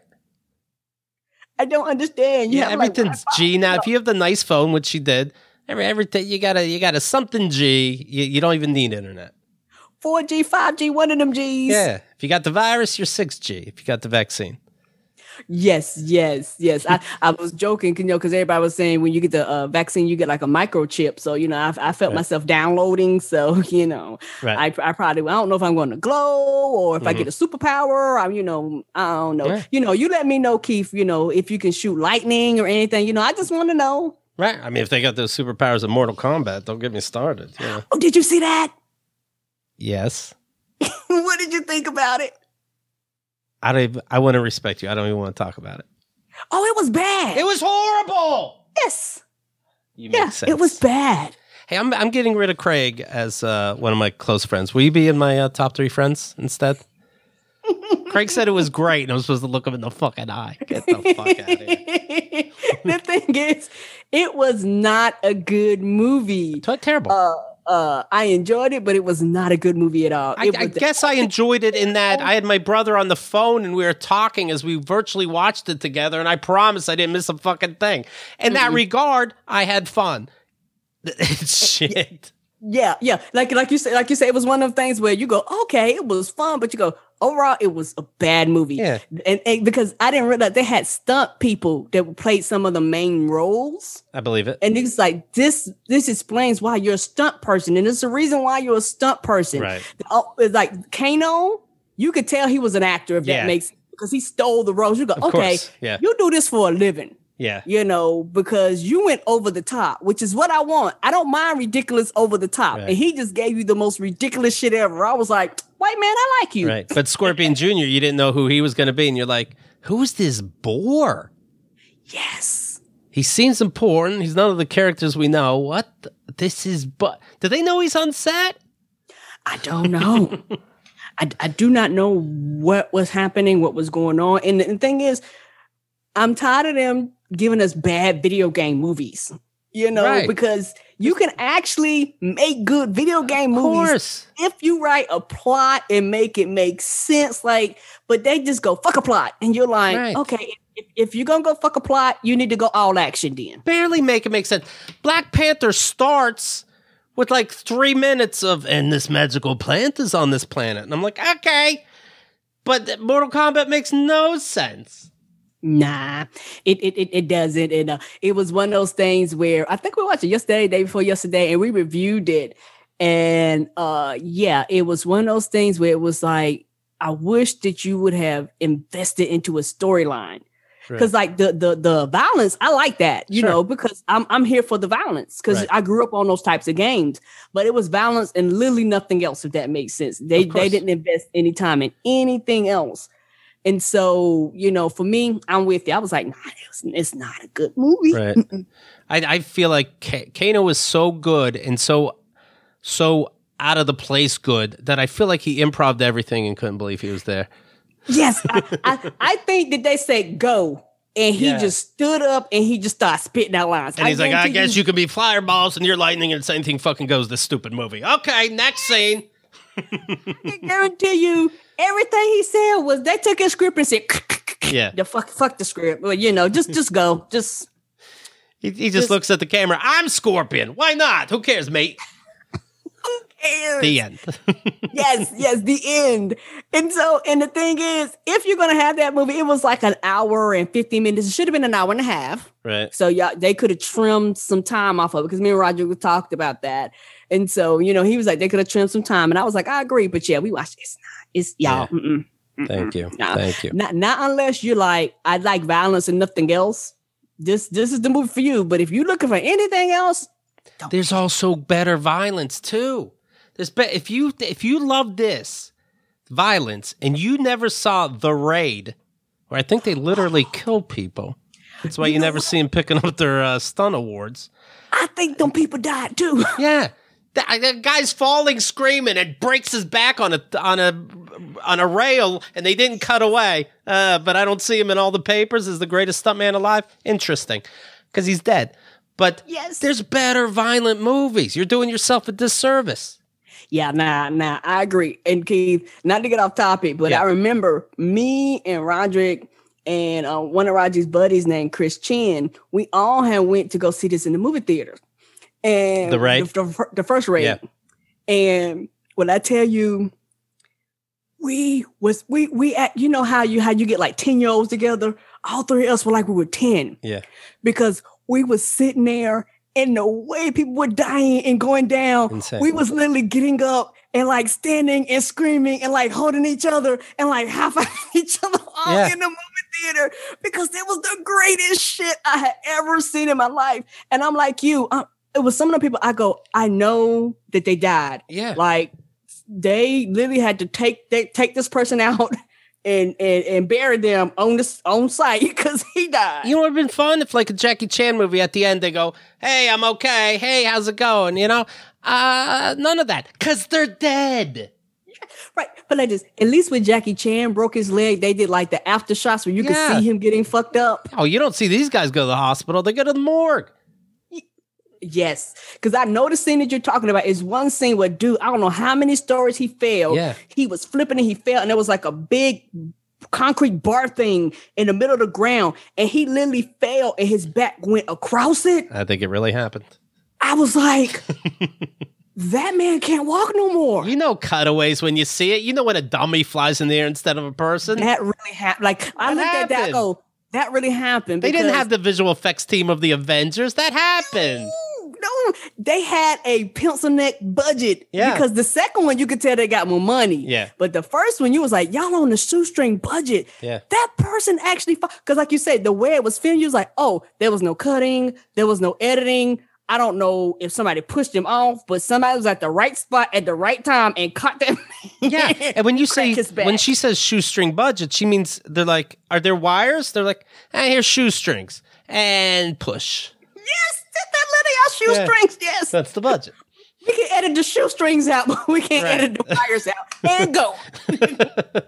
[SPEAKER 1] I don't understand. You
[SPEAKER 2] yeah, everything's like, G now. If you have the nice phone, which she did, every everything you gotta you gotta something G. You, you don't even need internet.
[SPEAKER 1] four G, five G, one of them Gs.
[SPEAKER 2] Yeah. If you got the virus, you're six G. If you got the vaccine.
[SPEAKER 1] Yes, yes, yes. I, I was joking, you know, because everybody was saying when you get the uh, vaccine, you get like a microchip. So, you know, I, I felt right. myself downloading. So, you know, right. I, I probably, I don't know if I'm going to glow or if mm-hmm. I get a superpower. I'm, you know, I don't know. Yeah. You know, you let me know, Keith, you know, if you can shoot lightning or anything. You know, I just want to know.
[SPEAKER 2] Right. I mean, if they got those superpowers of Mortal Kombat, don't get me started. You know?
[SPEAKER 1] Oh, did you see that?
[SPEAKER 2] Yes.
[SPEAKER 1] What did you think about it?
[SPEAKER 2] I don't even, I want to respect you. I don't even want to talk about it.
[SPEAKER 1] Oh, it was bad.
[SPEAKER 2] It was horrible.
[SPEAKER 1] Yes.
[SPEAKER 2] You
[SPEAKER 1] yeah,
[SPEAKER 2] sense.
[SPEAKER 1] It was bad.
[SPEAKER 2] Hey, I'm I'm getting rid of Craig as uh, one of my close friends. Will you be in my uh, top three friends instead? Craig said it was great, and I was supposed to look him in the fucking eye. Get the fuck out of here.
[SPEAKER 1] The thing is, it was not a good movie.
[SPEAKER 2] T- terrible.
[SPEAKER 1] Uh, Uh, I enjoyed it, but it was not a good movie at all.
[SPEAKER 2] I, I guess I enjoyed it in that I had my brother on the phone and we were talking as we virtually watched it together, and I promise I didn't miss a fucking thing. In that mm-hmm. regard, I had fun. Shit.
[SPEAKER 1] Yeah, yeah. Like like you said, like you said, it was one of those things where you go, okay, it was fun, but you go, overall, it was a bad movie.
[SPEAKER 2] Yeah.
[SPEAKER 1] And, and because I didn't realize they had stunt people that played some of the main roles.
[SPEAKER 2] I believe it.
[SPEAKER 1] And it's like, this this explains why you're a stunt person. And it's the reason why you're a stunt person.
[SPEAKER 2] Right.
[SPEAKER 1] Oh, it's like Kano, you could tell he was an actor, if
[SPEAKER 2] yeah.
[SPEAKER 1] that makes sense, because he stole the roles. You go,
[SPEAKER 2] of
[SPEAKER 1] okay,
[SPEAKER 2] yeah.
[SPEAKER 1] you do this for a living.
[SPEAKER 2] Yeah.
[SPEAKER 1] You know, because you went over the top, which is what I want. I don't mind ridiculous over the top. Right. And he just gave you the most ridiculous shit ever. I was like, white man, I like you.
[SPEAKER 2] Right. But Scorpion Junior, you didn't know who he was going to be. And you're like, who's this boar?
[SPEAKER 1] Yes.
[SPEAKER 2] He seems important. He's none of the characters we know. What? The, this is, but do they know he's on set?
[SPEAKER 1] I don't know. I, I do not know what was happening, what was going on. And the, the thing is, I'm tired of them giving us bad video game movies. you know,
[SPEAKER 2] right.
[SPEAKER 1] because you can actually make good video game movies if you write a plot and make it make sense. Like, but they just go fuck a plot, and you're like, right. okay, if, if you're gonna go fuck a plot, you need to go all action. Then
[SPEAKER 2] barely make it make sense. Black Panther starts with like three minutes of, and this magical plant is on this planet, and I'm like, okay, but Mortal Kombat makes no sense.
[SPEAKER 1] Nah, it it it, it doesn't. And uh, it was one of those things where I think we watched it yesterday, day before yesterday, and we reviewed it. And uh, yeah, it was one of those things where it was like, I wish that you would have invested into a storyline. Because right. like the the the violence, I like that, you sure. know, because I'm I'm here for the violence because right. I grew up on those types of games. But it was violence and literally nothing else, if that makes sense. They they didn't invest any time in anything else. And so, you know, for me, I'm with you. I was like, nah, it's, it's not a good movie.
[SPEAKER 2] Right. I, I feel like K- Kano was so good and so so out of the place good that I feel like he improv'd everything and couldn't believe he was there.
[SPEAKER 1] Yes, I, I, I think that they said go, and he yeah. just stood up and he just started spitting out lines.
[SPEAKER 2] And he's I like, I guess you, you can be fireballs and you're lightning and the same thing fucking goes, this stupid movie. Okay, next scene.
[SPEAKER 1] I guarantee you, everything he said was they took his script and said,
[SPEAKER 2] "Yeah,
[SPEAKER 1] the fuck, fuck the script." Well, you know, just, just go, just.
[SPEAKER 2] He, he just, just looks at the camera. I'm Scorpion. Why not? Who cares, mate?
[SPEAKER 1] Who cares?
[SPEAKER 2] The end.
[SPEAKER 1] yes, yes, the end. And so, and the thing is, if you're gonna have that movie, it was like an hour and fifteen minutes. It should have been an hour and a half.
[SPEAKER 2] Right.
[SPEAKER 1] So yeah, they could have trimmed some time off of it because me and Roger we talked about that. And so, you know, he was like, they could have trimmed some time. And I was like, I agree. But yeah, we watched it. It's not, it's y'all.
[SPEAKER 2] Yeah.
[SPEAKER 1] Mm-mm, mm-mm,
[SPEAKER 2] Thank you.
[SPEAKER 1] no.
[SPEAKER 2] Thank you.
[SPEAKER 1] Not, not unless you're like, I like violence and nothing else. This, this is the movie for you. But if you're looking for anything else,
[SPEAKER 2] don't. There's also better violence too. There's be- if you, if you love this violence and you never saw The Raid, where I think they literally kill people. That's why you, you never what? see them picking up their uh, stunt awards.
[SPEAKER 1] I think them people died too.
[SPEAKER 2] Yeah. The, the guy's falling, screaming, and breaks his back on a on a on a rail, and they didn't cut away. Uh, but I don't see him in all the papers as the greatest stuntman alive. Interesting, because he's dead. But
[SPEAKER 1] yes.
[SPEAKER 2] there's better violent movies. You're doing yourself a disservice.
[SPEAKER 1] Yeah, nah, nah, I agree. And Keith, not to get off topic, but yeah. I remember me and Roderick and uh, one of Roger's buddies named Chris Chin. We all had went to go see this in the movie theater. And
[SPEAKER 2] the raid,
[SPEAKER 1] the, the, the first raid, yeah. And when I tell you, we was we we at you know how you how you get like ten year olds together. All three of us were like we were ten,
[SPEAKER 2] yeah,
[SPEAKER 1] because we was sitting there and the way people were dying and going down, Insane. we was literally getting up and like standing and screaming and like holding each other and like high-fiving each other all yeah. in the movie theater because it was the greatest shit I had ever seen in my life. And I'm like you. I'm, It was some of the people I go, I know that they died.
[SPEAKER 2] Yeah.
[SPEAKER 1] Like they literally had to take they, take this person out and, and and bury them on this on site because he died.
[SPEAKER 2] You know what would have been fun if like a Jackie Chan movie at the end they go, hey, I'm okay. Hey, how's it going? You know? Uh none of that. Cause they're dead.
[SPEAKER 1] Right. But like this, at least when Jackie Chan broke his leg, they did like the after shots where you yeah. could see him getting fucked up.
[SPEAKER 2] Oh, you don't see these guys go to the hospital, they go to the morgue.
[SPEAKER 1] Yes, because I know the scene that you're talking about is one scene where, dude, I don't know how many stories he fell.
[SPEAKER 2] Yeah.
[SPEAKER 1] He was flipping and he fell, and there was like a big concrete bar thing in the middle of the ground, and he literally fell and his back went across it.
[SPEAKER 2] I think it really happened.
[SPEAKER 1] I was like, that man can't walk no more.
[SPEAKER 2] You know cutaways when you see it. You know when a dummy flies in the air instead of a person.
[SPEAKER 1] That really happened. Like, I looked
[SPEAKER 2] happened?
[SPEAKER 1] at that, I go, that really happened.
[SPEAKER 2] They didn't have the visual effects team of the Avengers. That happened.
[SPEAKER 1] No, they had a pencil neck budget.
[SPEAKER 2] Yeah.
[SPEAKER 1] Because the second one, you could tell they got more money.
[SPEAKER 2] Yeah.
[SPEAKER 1] But the first one, you was like, y'all on the shoestring budget.
[SPEAKER 2] Yeah.
[SPEAKER 1] That person actually, because like you said, the way it was filmed, you was like, oh, there was no cutting. There was no editing. I don't know if somebody pushed him off, but somebody was at the right spot at the right time and caught them.
[SPEAKER 2] Yeah. And when you say, when she says shoestring budget, she means they're like, are there wires? They're like, hey, here's shoestrings and push.
[SPEAKER 1] Yes. That literally our shoestrings, yeah. Yes.
[SPEAKER 2] That's the budget.
[SPEAKER 1] We can edit the shoestrings out, but we can't
[SPEAKER 2] right.
[SPEAKER 1] edit the wires out. And go.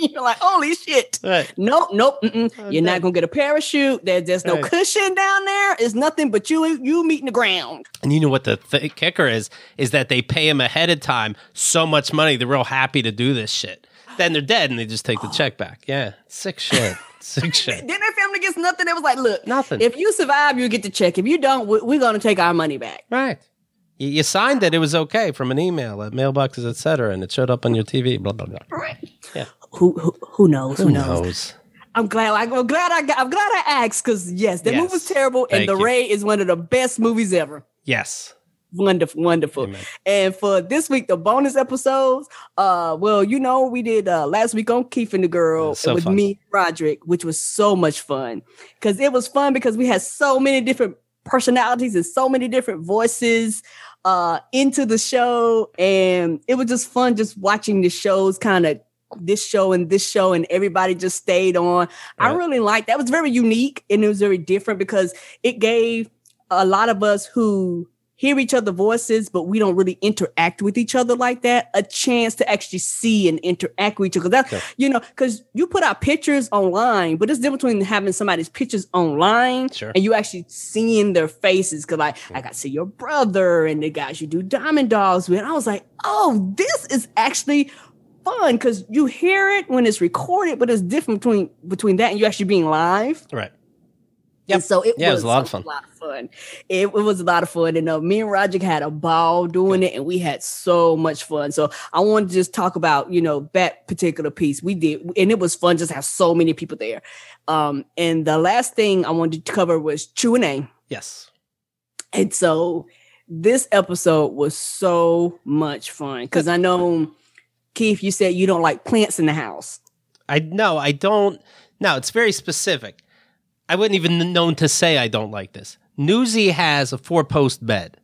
[SPEAKER 1] You're like, holy shit.
[SPEAKER 2] Right.
[SPEAKER 1] Nope, nope. Mm-mm. You're not going to get a parachute. There, there's no
[SPEAKER 2] right.
[SPEAKER 1] cushion down there. It's nothing but you you meeting the ground.
[SPEAKER 2] And you know what the th- kicker is? Is that they pay him ahead of time so much money. They're real happy to do this shit. Then they're dead and they just take the check back. Yeah. Sick shit. Sick shit.
[SPEAKER 1] Then their family gets nothing. It was like, look,
[SPEAKER 2] nothing.
[SPEAKER 1] If you survive, you get the check. If you don't, we're going to take our money back.
[SPEAKER 2] Right. You, you signed it. It was okay from an email at mailboxes, et cetera, and it showed up on your T V. Blah blah blah.
[SPEAKER 1] Right.
[SPEAKER 2] Yeah.
[SPEAKER 1] Who who, who knows? Who,
[SPEAKER 2] who
[SPEAKER 1] knows?
[SPEAKER 2] knows?
[SPEAKER 1] I'm glad. Like, I'm glad I got. I'm glad I asked because yes, that
[SPEAKER 2] yes.
[SPEAKER 1] movie was terrible,
[SPEAKER 2] Thank
[SPEAKER 1] and The
[SPEAKER 2] you.
[SPEAKER 1] Raid is one of the best movies ever.
[SPEAKER 2] Yes.
[SPEAKER 1] Wonderful, wonderful.
[SPEAKER 2] Amen.
[SPEAKER 1] And for this week, the bonus episodes, uh, well, you know, we did uh last week on Keith and the Girl
[SPEAKER 2] so
[SPEAKER 1] with
[SPEAKER 2] fun.
[SPEAKER 1] me, Roderick, which was so much fun. Because it was fun because we had so many different personalities and so many different voices uh into the show. And it was just fun just watching the shows kind of this show and this show and everybody just stayed on. I
[SPEAKER 2] Right.
[SPEAKER 1] really liked that. It was very unique and it was very different because it gave a lot of us who hear each other's voices, but we don't really interact with each other like that, a chance to actually see and interact with each other. That's,
[SPEAKER 2] Okay.
[SPEAKER 1] you know, because you put out pictures online, but it's different between having somebody's pictures online
[SPEAKER 2] Sure.
[SPEAKER 1] and you actually seeing their faces. Because like, I got to see your brother and the guys you do Diamond Dogs with. I was like, oh, this is actually fun because you hear it when it's recorded, but it's different between between that and you actually being live.
[SPEAKER 2] Right.
[SPEAKER 1] And so it,
[SPEAKER 2] Yeah,
[SPEAKER 1] was,
[SPEAKER 2] it was a lot of fun.
[SPEAKER 1] A lot of fun. It, it was a lot of fun. And uh, me and Roger had a ball doing it, and we had so much fun. So I wanted to just talk about, you know, that particular piece. We did, and it was fun just to have so many people there. Um, and the last thing I wanted to cover was Q and A.
[SPEAKER 2] Yes.
[SPEAKER 1] And so this episode was so much fun because I know, Keith, you said you don't like plants in the house.
[SPEAKER 2] I no, I don't. No, it's very specific. I wouldn't even known to say I don't like this. Newsy has a four-post bed,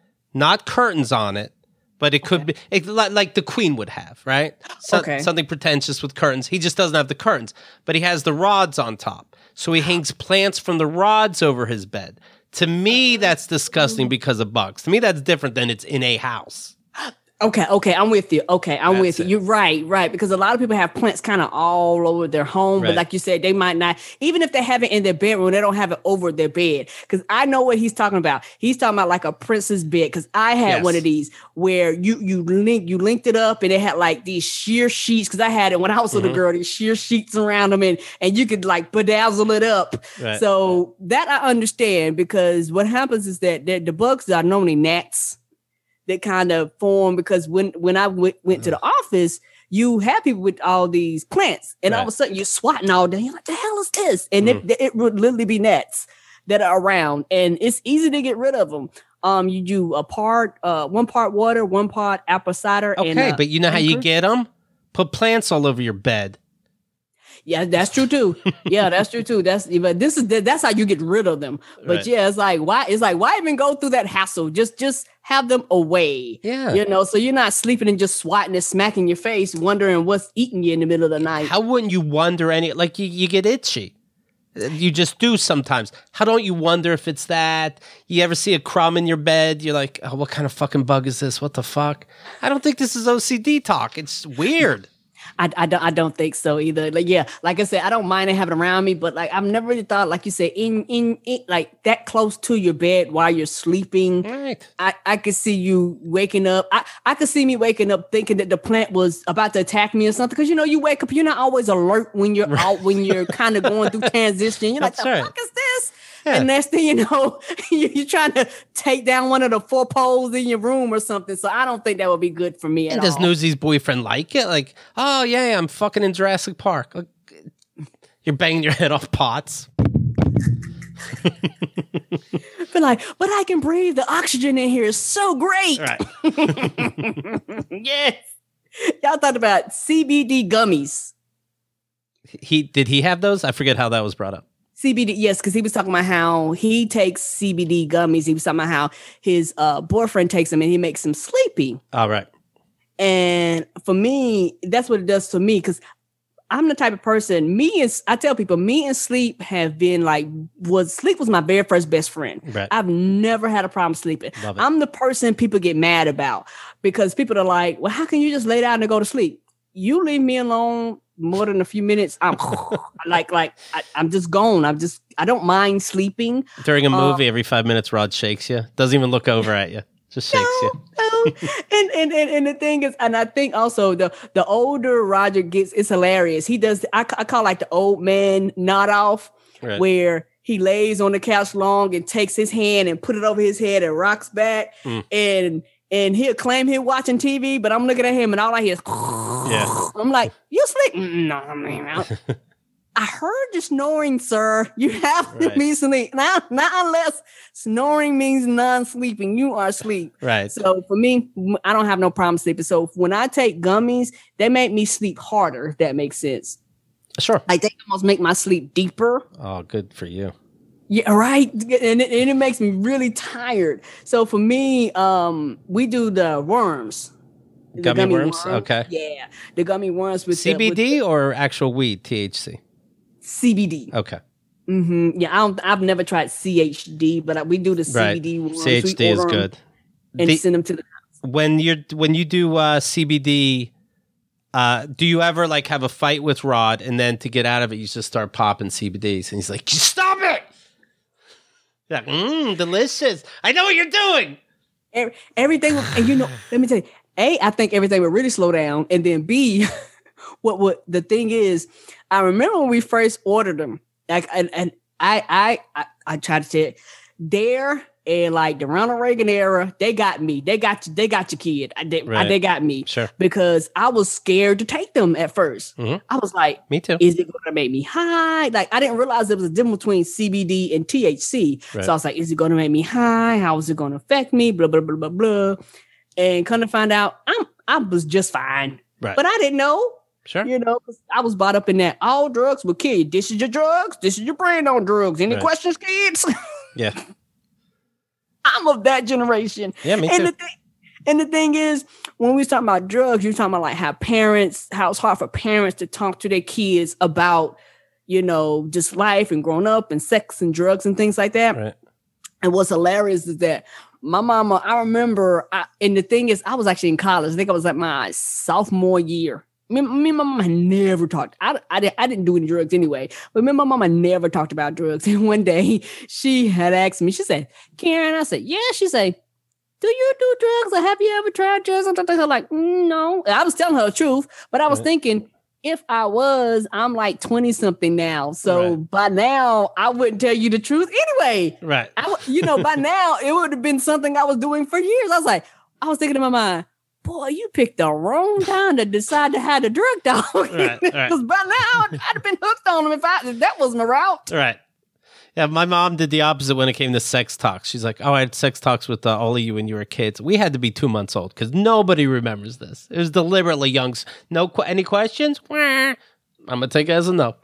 [SPEAKER 2] not curtains on it, but it could
[SPEAKER 1] Okay.
[SPEAKER 2] be it, like, like the Queen would have, right? So,
[SPEAKER 1] Okay.
[SPEAKER 2] Something pretentious with curtains. He just doesn't have the curtains, but he has the rods on top. So he hangs plants from the rods over his bed. To me, that's disgusting because of bugs. To me, that's different than it's in a house.
[SPEAKER 1] Okay, okay, I'm with you. Okay, I'm
[SPEAKER 2] That's
[SPEAKER 1] with you.
[SPEAKER 2] it.
[SPEAKER 1] You're right, right. Because a lot of people have plants kind of all over their home,
[SPEAKER 2] Right.
[SPEAKER 1] but like you said, they might not, even if they have it in their bedroom, they don't have it over their bed. Because I know what he's talking about. He's talking about like a princess bed. Because I had
[SPEAKER 2] Yes.
[SPEAKER 1] one of these where you you link you linked it up and it had like these sheer sheets. Because I had it when I was a little
[SPEAKER 2] Mhm.
[SPEAKER 1] girl, these sheer sheets around them, and and you could like bedazzle it up.
[SPEAKER 2] Right.
[SPEAKER 1] So that I understand because what happens is that the, the bugs are normally gnats that kind of form because when when I went, went to the office, you have people with all these plants, and all of a
[SPEAKER 2] Right.
[SPEAKER 1] sudden you're swatting all day. You're like, the hell is this? And
[SPEAKER 2] Mm.
[SPEAKER 1] it, it would literally be gnats that are around, and it's easy to get rid of them. Um, you do a part, uh, one part water, one part apple cider.
[SPEAKER 2] Okay,
[SPEAKER 1] and, uh,
[SPEAKER 2] but you know how you
[SPEAKER 1] anchor.
[SPEAKER 2] get them? Put plants all over your bed.
[SPEAKER 1] Yeah, that's true too. Yeah, that's true too. That's but this is that's how you get rid of them. But
[SPEAKER 2] Right.
[SPEAKER 1] yeah, it's like why it's like why even go through that hassle? Just just have them away.
[SPEAKER 2] Yeah.
[SPEAKER 1] You know, so you're not sleeping and just swatting and smacking your face, wondering what's eating you in the middle of the night.
[SPEAKER 2] How wouldn't you wonder any like you, you get itchy? You just do sometimes. How don't you wonder if it's that? You ever see a crumb in your bed? You're like, oh, what kind of fucking bug is this? What the fuck? I don't think this is O C D talk. It's weird.
[SPEAKER 1] I, I don't I don't think so either. Like yeah, like I said, I don't mind it having around me, but like I've never really thought, like you said, in in, in like that close to your bed while you're sleeping.
[SPEAKER 2] Right.
[SPEAKER 1] I, I could see you waking up. I, I could see me waking up thinking that the plant was about to attack me or something. Because you know, you wake up, you're not always alert when you're out when you're kind of going through transition. You're like,
[SPEAKER 2] That's
[SPEAKER 1] the
[SPEAKER 2] right.
[SPEAKER 1] fuck is this?
[SPEAKER 2] Yeah.
[SPEAKER 1] And next thing you know, you- you're trying to take down one of the four poles in your room or something. So I don't think that would be good for me at
[SPEAKER 2] And does
[SPEAKER 1] all.
[SPEAKER 2] Newsy's boyfriend like it? Like, oh yeah, yeah, I'm fucking in Jurassic Park. Like, you're banging your head off pots.
[SPEAKER 1] But like, but I can breathe. The oxygen in here is so great.
[SPEAKER 2] Right.
[SPEAKER 1] Yes. Y'all thought about C B D gummies.
[SPEAKER 2] He did he have those? I forget how that was brought up.
[SPEAKER 1] C B D, yes, because he was talking about how he takes C B D gummies. He was talking about how his uh, boyfriend takes them and he makes him sleepy.
[SPEAKER 2] All right.
[SPEAKER 1] And for me, that's what it does to me because I'm the type of person, me and I tell people, me and sleep have been like, was sleep was my very first best friend.
[SPEAKER 2] Right.
[SPEAKER 1] I've never had a problem sleeping.
[SPEAKER 2] Love it.
[SPEAKER 1] I'm the person people get mad about because people are like, well, how can you just lay down and go to sleep? You leave me alone. more than a few minutes, I'm like, like I, I'm just gone. I'm just, I don't mind sleeping.
[SPEAKER 2] During a movie,
[SPEAKER 1] uh,
[SPEAKER 2] every five minutes, Rod shakes you. Doesn't even look over at you. Just shakes
[SPEAKER 1] no,
[SPEAKER 2] you.
[SPEAKER 1] No. and, and and and the thing is, and I think also the the older Roger gets, it's hilarious. He does, I, I call like the old man nod off, right. where he lays on the couch long and takes his hand and put it over his head and rocks back. Mm. And and he'll claim he's watching T V, but I'm looking at him and all I hear is, yeah. I'm like, you sleep? No, I mean, I heard you snoring, sir. You have right. to be asleep. Not, not unless snoring means non-sleeping. You are asleep.
[SPEAKER 2] Right.
[SPEAKER 1] So for me, I don't have no problem sleeping. So when I take gummies, they make me sleep harder, if that makes sense.
[SPEAKER 2] Sure.
[SPEAKER 1] Like they almost make my sleep deeper.
[SPEAKER 2] Oh, good for you.
[SPEAKER 1] Yeah, right. And it, and it makes me really tired. So for me, um, we do the worms. The
[SPEAKER 2] gummy, gummy worms?
[SPEAKER 1] worms?
[SPEAKER 2] Okay.
[SPEAKER 1] Yeah. The gummy worms with
[SPEAKER 2] C B D
[SPEAKER 1] the, with the,
[SPEAKER 2] or actual weed, T H C?
[SPEAKER 1] C B D.
[SPEAKER 2] Okay.
[SPEAKER 1] Mm-hmm. Yeah, I don't, I've never tried C H D, but we do the
[SPEAKER 2] right.
[SPEAKER 1] C B D ones.
[SPEAKER 2] C H D is good.
[SPEAKER 1] And
[SPEAKER 2] the,
[SPEAKER 1] send them to the house.
[SPEAKER 2] When you're when you do uh, C B D, uh, do you ever like have a fight with Rod, and then to get out of it, you just start popping C B Ds, and he's like, "Stop it!" You're like, mmm, delicious. I know what you're doing.
[SPEAKER 1] Every, everything, and you know, let me tell you, A, I think everything would really slow down, and then B, what what the thing is, I remember when we first ordered them, like, and, and I, I, I, I tried to say, there and like the Ronald Reagan era, they got me. They got you. They got your kid. I, they,
[SPEAKER 2] right.
[SPEAKER 1] I, they got me.
[SPEAKER 2] Sure.
[SPEAKER 1] Because I was scared to take them at first. Mm-hmm. I was like,
[SPEAKER 2] me too.
[SPEAKER 1] Is it going to make me high? Like I didn't realize there was a difference between C B D and T H C. Right. So I was like, is it going to make me high? How is it going to affect me? Blah blah blah blah blah. And kind of find out, I'm I was just fine.
[SPEAKER 2] Right.
[SPEAKER 1] But I didn't know.
[SPEAKER 2] Sure.
[SPEAKER 1] You know, I was brought up in that all drugs will kill you. This is your drugs. This is your brain on drugs. Any right. questions, kids?
[SPEAKER 2] Yeah.
[SPEAKER 1] I'm of that generation.
[SPEAKER 2] Yeah, me
[SPEAKER 1] and
[SPEAKER 2] too.
[SPEAKER 1] The thing, and the thing is, when we was talking about drugs, you're talking about like how parents, how it's hard for parents to talk to their kids about, you know, just life and growing up and sex and drugs and things like that.
[SPEAKER 2] Right.
[SPEAKER 1] And what's hilarious is that my mama, I remember, I, and the thing is, I was actually in college. I think I was like my sophomore year. Me, me and my mama never talked. I, I, I didn't do any drugs anyway, but me and my mama never talked about drugs. And one day she had asked me, she said, Karen, I said, yeah. She said, do you do drugs or have you ever tried drugs? And I'm like, mm, no. And I was telling her the truth, but I was right. thinking, if I was, I'm like twenty something now. So right. by now I wouldn't tell you the truth anyway.
[SPEAKER 2] Right.
[SPEAKER 1] I, you know, by now it would have been something I was doing for years. I was like, I was thinking in my mind, boy, you picked the wrong time to decide to have the drug dog. Right, because right. by now I'd have been hooked on him if, I, if that was my route.
[SPEAKER 2] Right. Yeah, my mom did the opposite when it came to sex talks. She's like, oh, I had sex talks with uh, all of you when you were kids. We had to be two months old because nobody remembers this. It was deliberately young. No, qu- any questions? I'm going to take it as a no.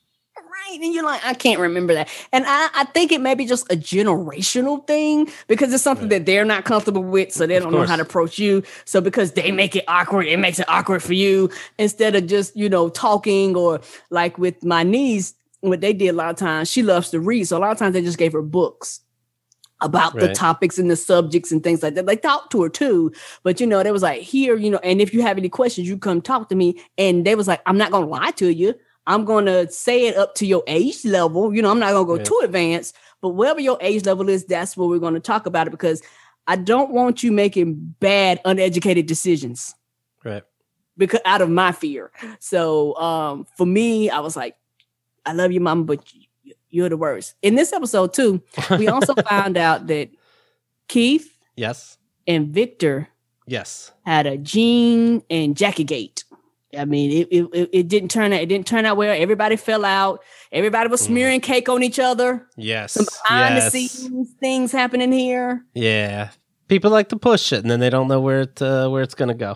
[SPEAKER 1] Right. And you're like, I can't remember that. And I, I think it may be just a generational thing because it's something right. that they're not comfortable with. So they don't know how to approach you. So because they make it awkward, it makes it awkward for you instead of just, you know, talking or like with my niece, what they did a lot of times, she loves to read. So a lot of times they just gave her books about right. the topics and the subjects and things like that. They talked to her too. But, you know, they was like, here, you know, and if you have any questions, you come talk to me. And they was like, I'm not going to lie to you. I'm going to say it up to your age level. You know, I'm not going to go yeah. too advanced, but whatever your age level is, that's what we're going to talk about it because I don't want you making bad, uneducated decisions.
[SPEAKER 2] Right.
[SPEAKER 1] Because out of my fear. So um, for me, I was like, I love you, mama, but you're the worst. In this episode too, we also found out that Keith
[SPEAKER 2] yes,
[SPEAKER 1] and Victor
[SPEAKER 2] yes
[SPEAKER 1] had a Gene and Jackie gate. I mean, it, it it didn't turn out. It didn't turn out well. Everybody fell out. Everybody was smearing mm. cake on each other.
[SPEAKER 2] Yes,
[SPEAKER 1] some behind
[SPEAKER 2] yes.
[SPEAKER 1] the scenes things happening here.
[SPEAKER 2] Yeah, people like to push it, and then they don't know where it uh, where it's going to go.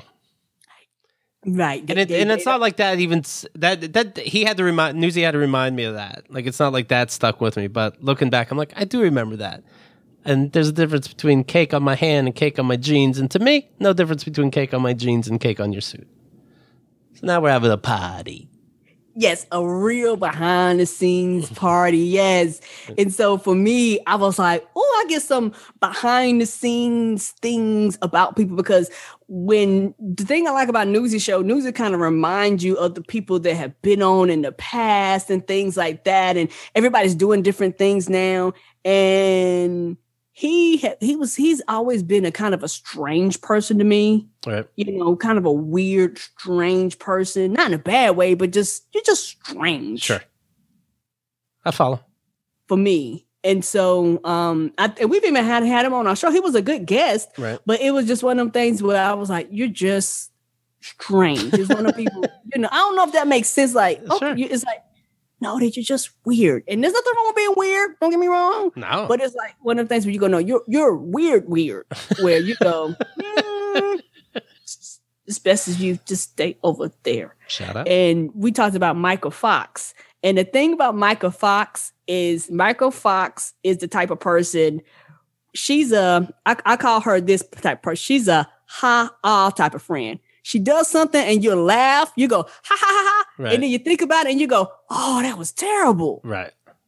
[SPEAKER 1] Right,
[SPEAKER 2] and it,
[SPEAKER 1] they,
[SPEAKER 2] and
[SPEAKER 1] they,
[SPEAKER 2] it's not like that. Even that that he had to remind Newsy had to remind me of that. Like it's not like that stuck with me. But looking back, I'm like, I do remember that. And there's a difference between cake on my hand and cake on my jeans. And to me, no difference between cake on my jeans and cake on your suit. So now we're having a party.
[SPEAKER 1] Yes, a real behind the scenes party. Yes. And so for me, I was like, oh, I get some behind the scenes things about people because when the thing I like about Newsy Show, Newsy kind of reminds you of the people that have been on in the past and things like that. And everybody's doing different things now. And he ha- he was he's always been a kind of a strange person to me.
[SPEAKER 2] Right.
[SPEAKER 1] You know, kind of a weird, strange person. Not in a bad way, but just you're just strange.
[SPEAKER 2] Sure. I follow.
[SPEAKER 1] For me. And so um I, and we've even had had him on our show. He was a good guest.
[SPEAKER 2] Right.
[SPEAKER 1] But it was just one of them things where I was like, you're just strange. It's one of the people, you know, I don't know if that makes sense. Like, oh,
[SPEAKER 2] Sure.
[SPEAKER 1] you, it's like, no, that you're just weird. And there's nothing wrong with being weird. Don't get me wrong.
[SPEAKER 2] No.
[SPEAKER 1] But it's like one of the things where you go, no, you're you're weird, weird. Where you go, mm, it's best if you just stay over there.
[SPEAKER 2] Shout out.
[SPEAKER 1] And we talked about Michael Fox. And the thing about Michael Fox is Michael Fox is the type of person, she's a, I, I call her this type of person. She's a ha-ah type of friend. She does something and you laugh, you go, ha ha ha ha.
[SPEAKER 2] Right.
[SPEAKER 1] And then you think about it and you go, oh, that was terrible.
[SPEAKER 2] Right.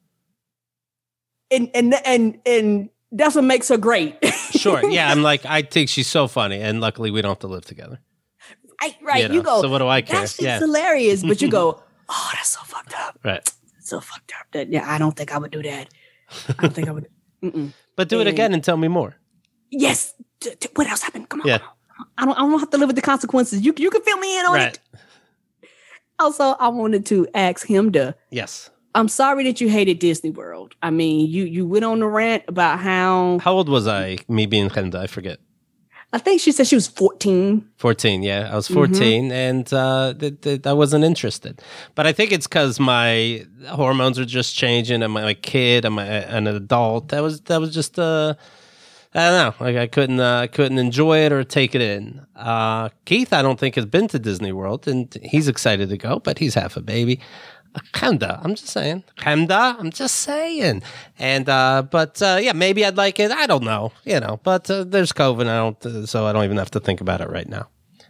[SPEAKER 1] And and and and that's what makes her great.
[SPEAKER 2] Sure. Yeah. I'm like, I think she's so funny. And luckily we don't have to live together.
[SPEAKER 1] I, right.
[SPEAKER 2] You know,
[SPEAKER 1] You go,
[SPEAKER 2] so what do I care?
[SPEAKER 1] that shit's
[SPEAKER 2] Yeah.
[SPEAKER 1] hilarious. But you go, oh, that's so fucked up.
[SPEAKER 2] Right.
[SPEAKER 1] So fucked up. That, yeah, I don't think I would do that. I don't think I would. Mm-mm.
[SPEAKER 2] But do it
[SPEAKER 1] And-
[SPEAKER 2] again and tell me more.
[SPEAKER 1] Yes. D- d- what else happened? Come on.
[SPEAKER 2] Yeah.
[SPEAKER 1] Come on. I don't. I don't have to live with the consequences. You you can fill me in on
[SPEAKER 2] Right.
[SPEAKER 1] it. Also, I wanted to ask him to.
[SPEAKER 2] Yes.
[SPEAKER 1] I'm sorry that you hated Disney World. I mean, you you went on a rant about how
[SPEAKER 2] How old was I? Me being Khenda, I forget.
[SPEAKER 1] I think she said she was fourteen.
[SPEAKER 2] fourteen, yeah. I was fourteen
[SPEAKER 1] Mm-hmm.
[SPEAKER 2] and uh, th- th- I wasn't interested. But I think it's because my hormones are just changing. I'm a kid, I'm a, an adult. That was that was just, uh, I don't know. Like I couldn't uh, I couldn't enjoy it or take it in. Uh, Keith, I don't think, has been to Disney World, and he's excited to go, but he's half a baby. Khenda, I'm just saying. Khenda, I'm just saying. And uh, but uh, yeah, maybe I'd like it. I don't know, you know. But uh, there's COVID, I don't, uh, so I don't even have to think about it right now.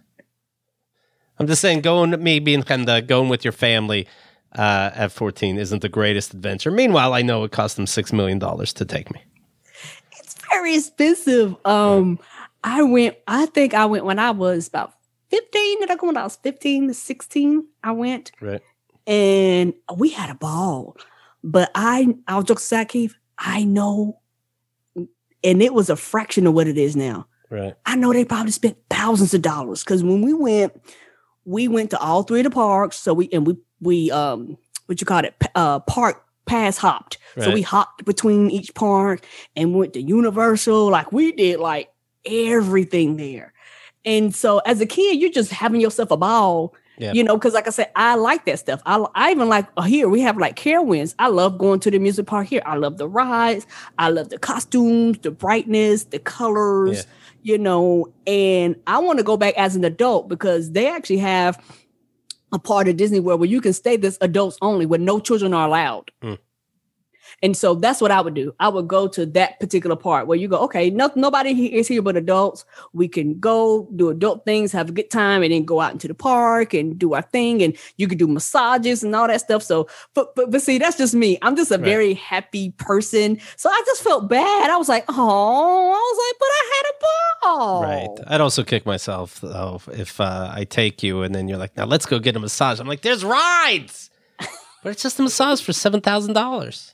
[SPEAKER 2] I'm just saying, going me being Khenda, going with your family uh, at fourteen isn't the greatest adventure. Meanwhile, I know it cost them six million dollars to take me.
[SPEAKER 1] It's very expensive. Um, I went. I think I went when I was about fifteen. Did I go when I was fifteen to sixteen? I went.
[SPEAKER 2] Right.
[SPEAKER 1] And we had a ball. But I, I'll just say, Keith, I know, and it was a fraction of what it is now.
[SPEAKER 2] Right.
[SPEAKER 1] I know they probably spent thousands of dollars because when we went, we went to all three of the parks. So we and we we um what you call it uh park pass hopped. So
[SPEAKER 2] Right.
[SPEAKER 1] we hopped between each park and went to Universal. Like we did like everything there. And so as a kid, you're just having yourself a ball.
[SPEAKER 2] Yeah.
[SPEAKER 1] You know, because like I said, I like that stuff. I, I even like uh, here we have like Carowinds. I love going to the music park here. I love the rides. I love the costumes, the brightness, the colors, you know, and I want to go back as an adult because they actually have a part of Disney World where you can stay this adults only where no children are allowed.
[SPEAKER 2] Mm.
[SPEAKER 1] And so that's what I would do. I would go to that particular part where you go, okay, no, nobody he- is here but adults. We can go do adult things, have a good time, and then go out into the park and do our thing. And you can do massages and all that stuff. So, but but, but see, that's just me. I'm just a
[SPEAKER 2] Right.
[SPEAKER 1] very happy person. So I just felt bad. I was like, oh, I was like, but I had a ball.
[SPEAKER 2] Right. I'd also kick myself though if uh, I take you and then you're like, now let's go get a massage. I'm like, there's rides, but it's just a massage for seven thousand dollars.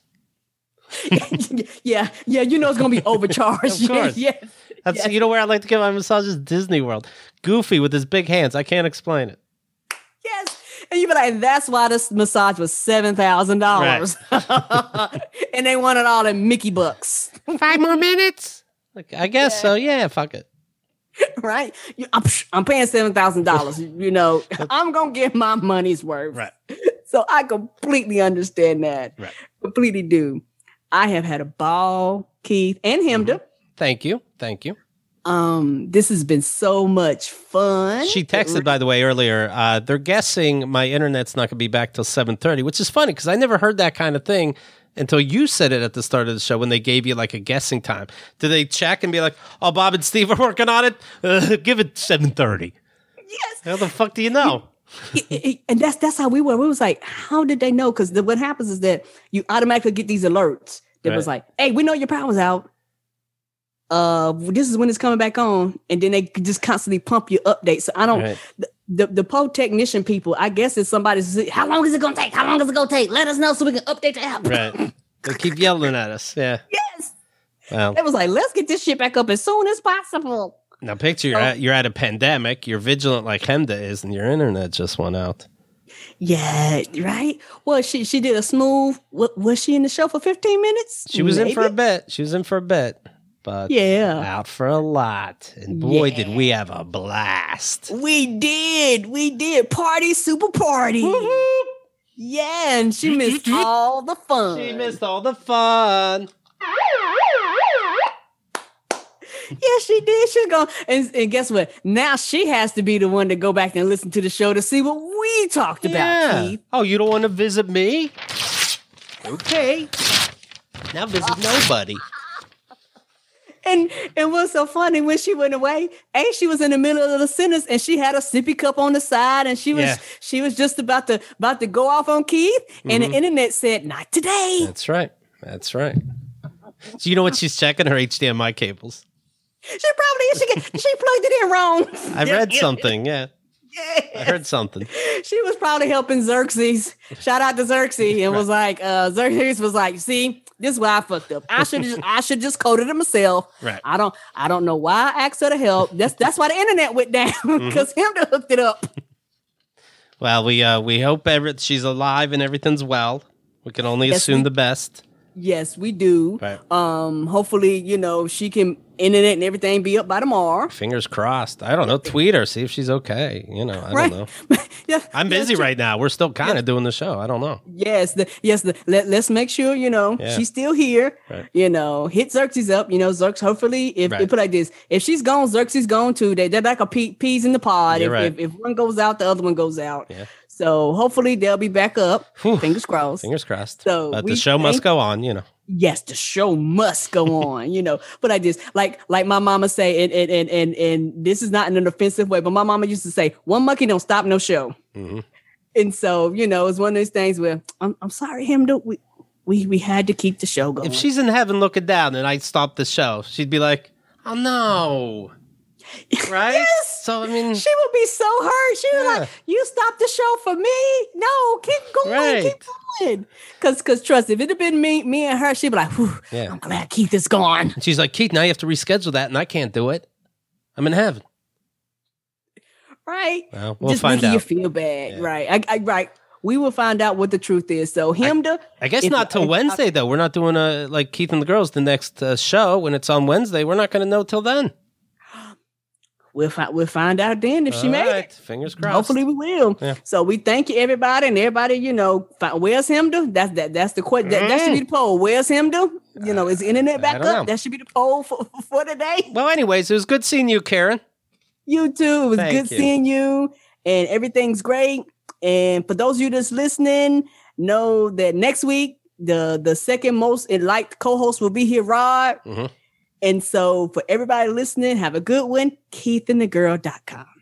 [SPEAKER 1] yeah, yeah, you know it's gonna be overcharged.
[SPEAKER 2] Of course.
[SPEAKER 1] Yeah, yeah.
[SPEAKER 2] That's
[SPEAKER 1] Yes.
[SPEAKER 2] you know where I like to get my massages? Disney World. Goofy with his big hands. I can't explain it.
[SPEAKER 1] Yes. And you be like, that's why this massage was seven thousand dollars. And they want it all in Mickey bucks.
[SPEAKER 2] Five more minutes. Like I guess
[SPEAKER 1] Yeah.
[SPEAKER 2] so. Yeah, fuck it.
[SPEAKER 1] Right? You- I'm, I'm paying seven thousand dollars. You know, I'm going to get my money's worth.
[SPEAKER 2] Right.
[SPEAKER 1] So I completely understand that.
[SPEAKER 2] Right.
[SPEAKER 1] Completely do. I have had a ball, Keith, and Hemda.
[SPEAKER 2] Thank you. Thank you.
[SPEAKER 1] Um, this has been so much fun.
[SPEAKER 2] She texted, by the way, earlier. Uh, they're guessing my internet's not going to be back till seven thirty, which is funny because I never heard that kind of thing until you said it at the start of the show when they gave you like a guessing time. Do they check and be like, "Oh, Bob and Steve are working on it. Uh, give it seven thirty."
[SPEAKER 1] Yes.
[SPEAKER 2] How the fuck do you know?
[SPEAKER 1] it, it, and that's that's how we were. We was like, how did they know? Because what happens is that you automatically get these alerts that right. was like, hey, we know your power's out. Uh, this is when it's coming back on, and then they just constantly pump you updates. So I don't. Right. The, the the pole technician people, I guess it's somebody's. How long is it gonna take? How long is it gonna take? Let us know so we can update the app.
[SPEAKER 2] Right. They keep yelling at us. Yeah.
[SPEAKER 1] Yes.
[SPEAKER 2] Well,
[SPEAKER 1] it was like, let's get this shit back up as soon as possible.
[SPEAKER 2] Now, picture you're, oh. at, you're at a pandemic. You're vigilant like Hemda is, and your internet just went out.
[SPEAKER 1] Yeah, right. Well, she she did a smooth. What, was she in the show for fifteen minutes?
[SPEAKER 2] She was Maybe? in for a bit. She was in for a bit, but yeah, out for a lot. And boy, yeah. did we have a blast.
[SPEAKER 1] We did. We did. Party, super party. Woo-hoo. Yeah, and she missed all the fun.
[SPEAKER 2] She missed all the fun.
[SPEAKER 1] Yeah, she did. She's going, and, and guess what? Now she has to be the one to go back and listen to the show to see what we talked about, yeah. Keith.
[SPEAKER 2] Oh, you don't want to visit me? Okay. Now visit nobody.
[SPEAKER 1] And and what's so funny, when she went away, A, she was in the middle of the sentence and she had a sippy cup on the side and she was yeah. she was just about to about to go off on Keith, mm-hmm. and the internet said, not today.
[SPEAKER 2] That's right. That's right. So you know what she's checking? Her H D M I cables.
[SPEAKER 1] She probably she get, she plugged it in wrong.
[SPEAKER 2] I read something, yeah. Yes. I heard something.
[SPEAKER 1] She was probably helping Xerxes. Shout out to Xerxes, and right. was like, uh, Xerxes was like, see, this is why I fucked up. I should just I should just coded it myself.
[SPEAKER 2] Right.
[SPEAKER 1] I don't I don't know why I asked her to help. That's that's why the internet went down, because mm-hmm. him to hooked it up.
[SPEAKER 2] Well, we uh we hope every, she's alive and everything's well. We can only yes, assume we, the best.
[SPEAKER 1] Yes, we do.
[SPEAKER 2] Right.
[SPEAKER 1] Um, hopefully, you know, she can internet and everything be up by tomorrow.
[SPEAKER 2] Fingers crossed. I don't know. Tweet her, see if she's okay. You know, I right. don't know. yeah, I'm busy yes, right now. We're still kind of yeah. doing the show. I don't know.
[SPEAKER 1] Yes, the, yes. The, let, let's make sure, you know, yeah. she's still here.
[SPEAKER 2] Right.
[SPEAKER 1] You know, hit Xerxes up. You know, Xerxes, hopefully, if right. it put like this, if she's gone, Xerxes gone too. They, they're like a pea, peas in the pod. If,
[SPEAKER 2] right.
[SPEAKER 1] if, if one goes out, the other one goes out.
[SPEAKER 2] Yeah.
[SPEAKER 1] So hopefully they'll be back up. Whew. Fingers crossed.
[SPEAKER 2] Fingers crossed.
[SPEAKER 1] So
[SPEAKER 2] but the show must think, go on, you know.
[SPEAKER 1] Yes, the show must go on, you know. But I just like like my mama say, and and and and, and this is not in an offensive way, but my mama used to say, one monkey don't stop no show.
[SPEAKER 2] Mm-hmm.
[SPEAKER 1] And so, you know, it's one of those things where I'm I'm sorry, him to we we we had to keep the show going.
[SPEAKER 2] If she's in heaven looking down and I stopped the show, she'd be like, oh no. Right?
[SPEAKER 1] Yes.
[SPEAKER 2] So I mean,
[SPEAKER 1] she would be so hurt. She was yeah. like, "You stopped the show for me? No, keep going,
[SPEAKER 2] right.
[SPEAKER 1] keep going." Because, because trust, if it had been me, me and her, she'd be like, Whew, yeah. "I'm glad Keith is gone."
[SPEAKER 2] And she's like, "Keith, now you have to reschedule that, and I can't do it. I'm in heaven."
[SPEAKER 1] Right?
[SPEAKER 2] Well, we'll
[SPEAKER 1] just
[SPEAKER 2] find
[SPEAKER 1] making
[SPEAKER 2] out.
[SPEAKER 1] You feel bad, yeah. right? I, I, right. We will find out what the truth is. So him to,
[SPEAKER 2] I, I guess not till Wednesday I, though. We're not doing a like Keith and the Girls the next uh, show when it's on Wednesday. We're not going to know till then.
[SPEAKER 1] We'll find we'll find out then if
[SPEAKER 2] All
[SPEAKER 1] she made
[SPEAKER 2] right.
[SPEAKER 1] it.
[SPEAKER 2] Fingers crossed.
[SPEAKER 1] Hopefully we will.
[SPEAKER 2] Yeah.
[SPEAKER 1] So we thank you everybody, and everybody, you know, find, where's Hemda? That's that that's the question. That, that should be the poll. Where's Hemda? You know, is the internet back up?
[SPEAKER 2] Know.
[SPEAKER 1] That should be the poll for, for today.
[SPEAKER 2] Well, anyways, it was good seeing you, Karen.
[SPEAKER 1] You too. It was
[SPEAKER 2] thank
[SPEAKER 1] good
[SPEAKER 2] you.
[SPEAKER 1] seeing you, and everything's great. And for those of you that's listening, know that next week the the second most liked co-host will be here, Rod.
[SPEAKER 2] Mm-hmm.
[SPEAKER 1] And so for everybody listening, have a good one. Keith and the girl dot com.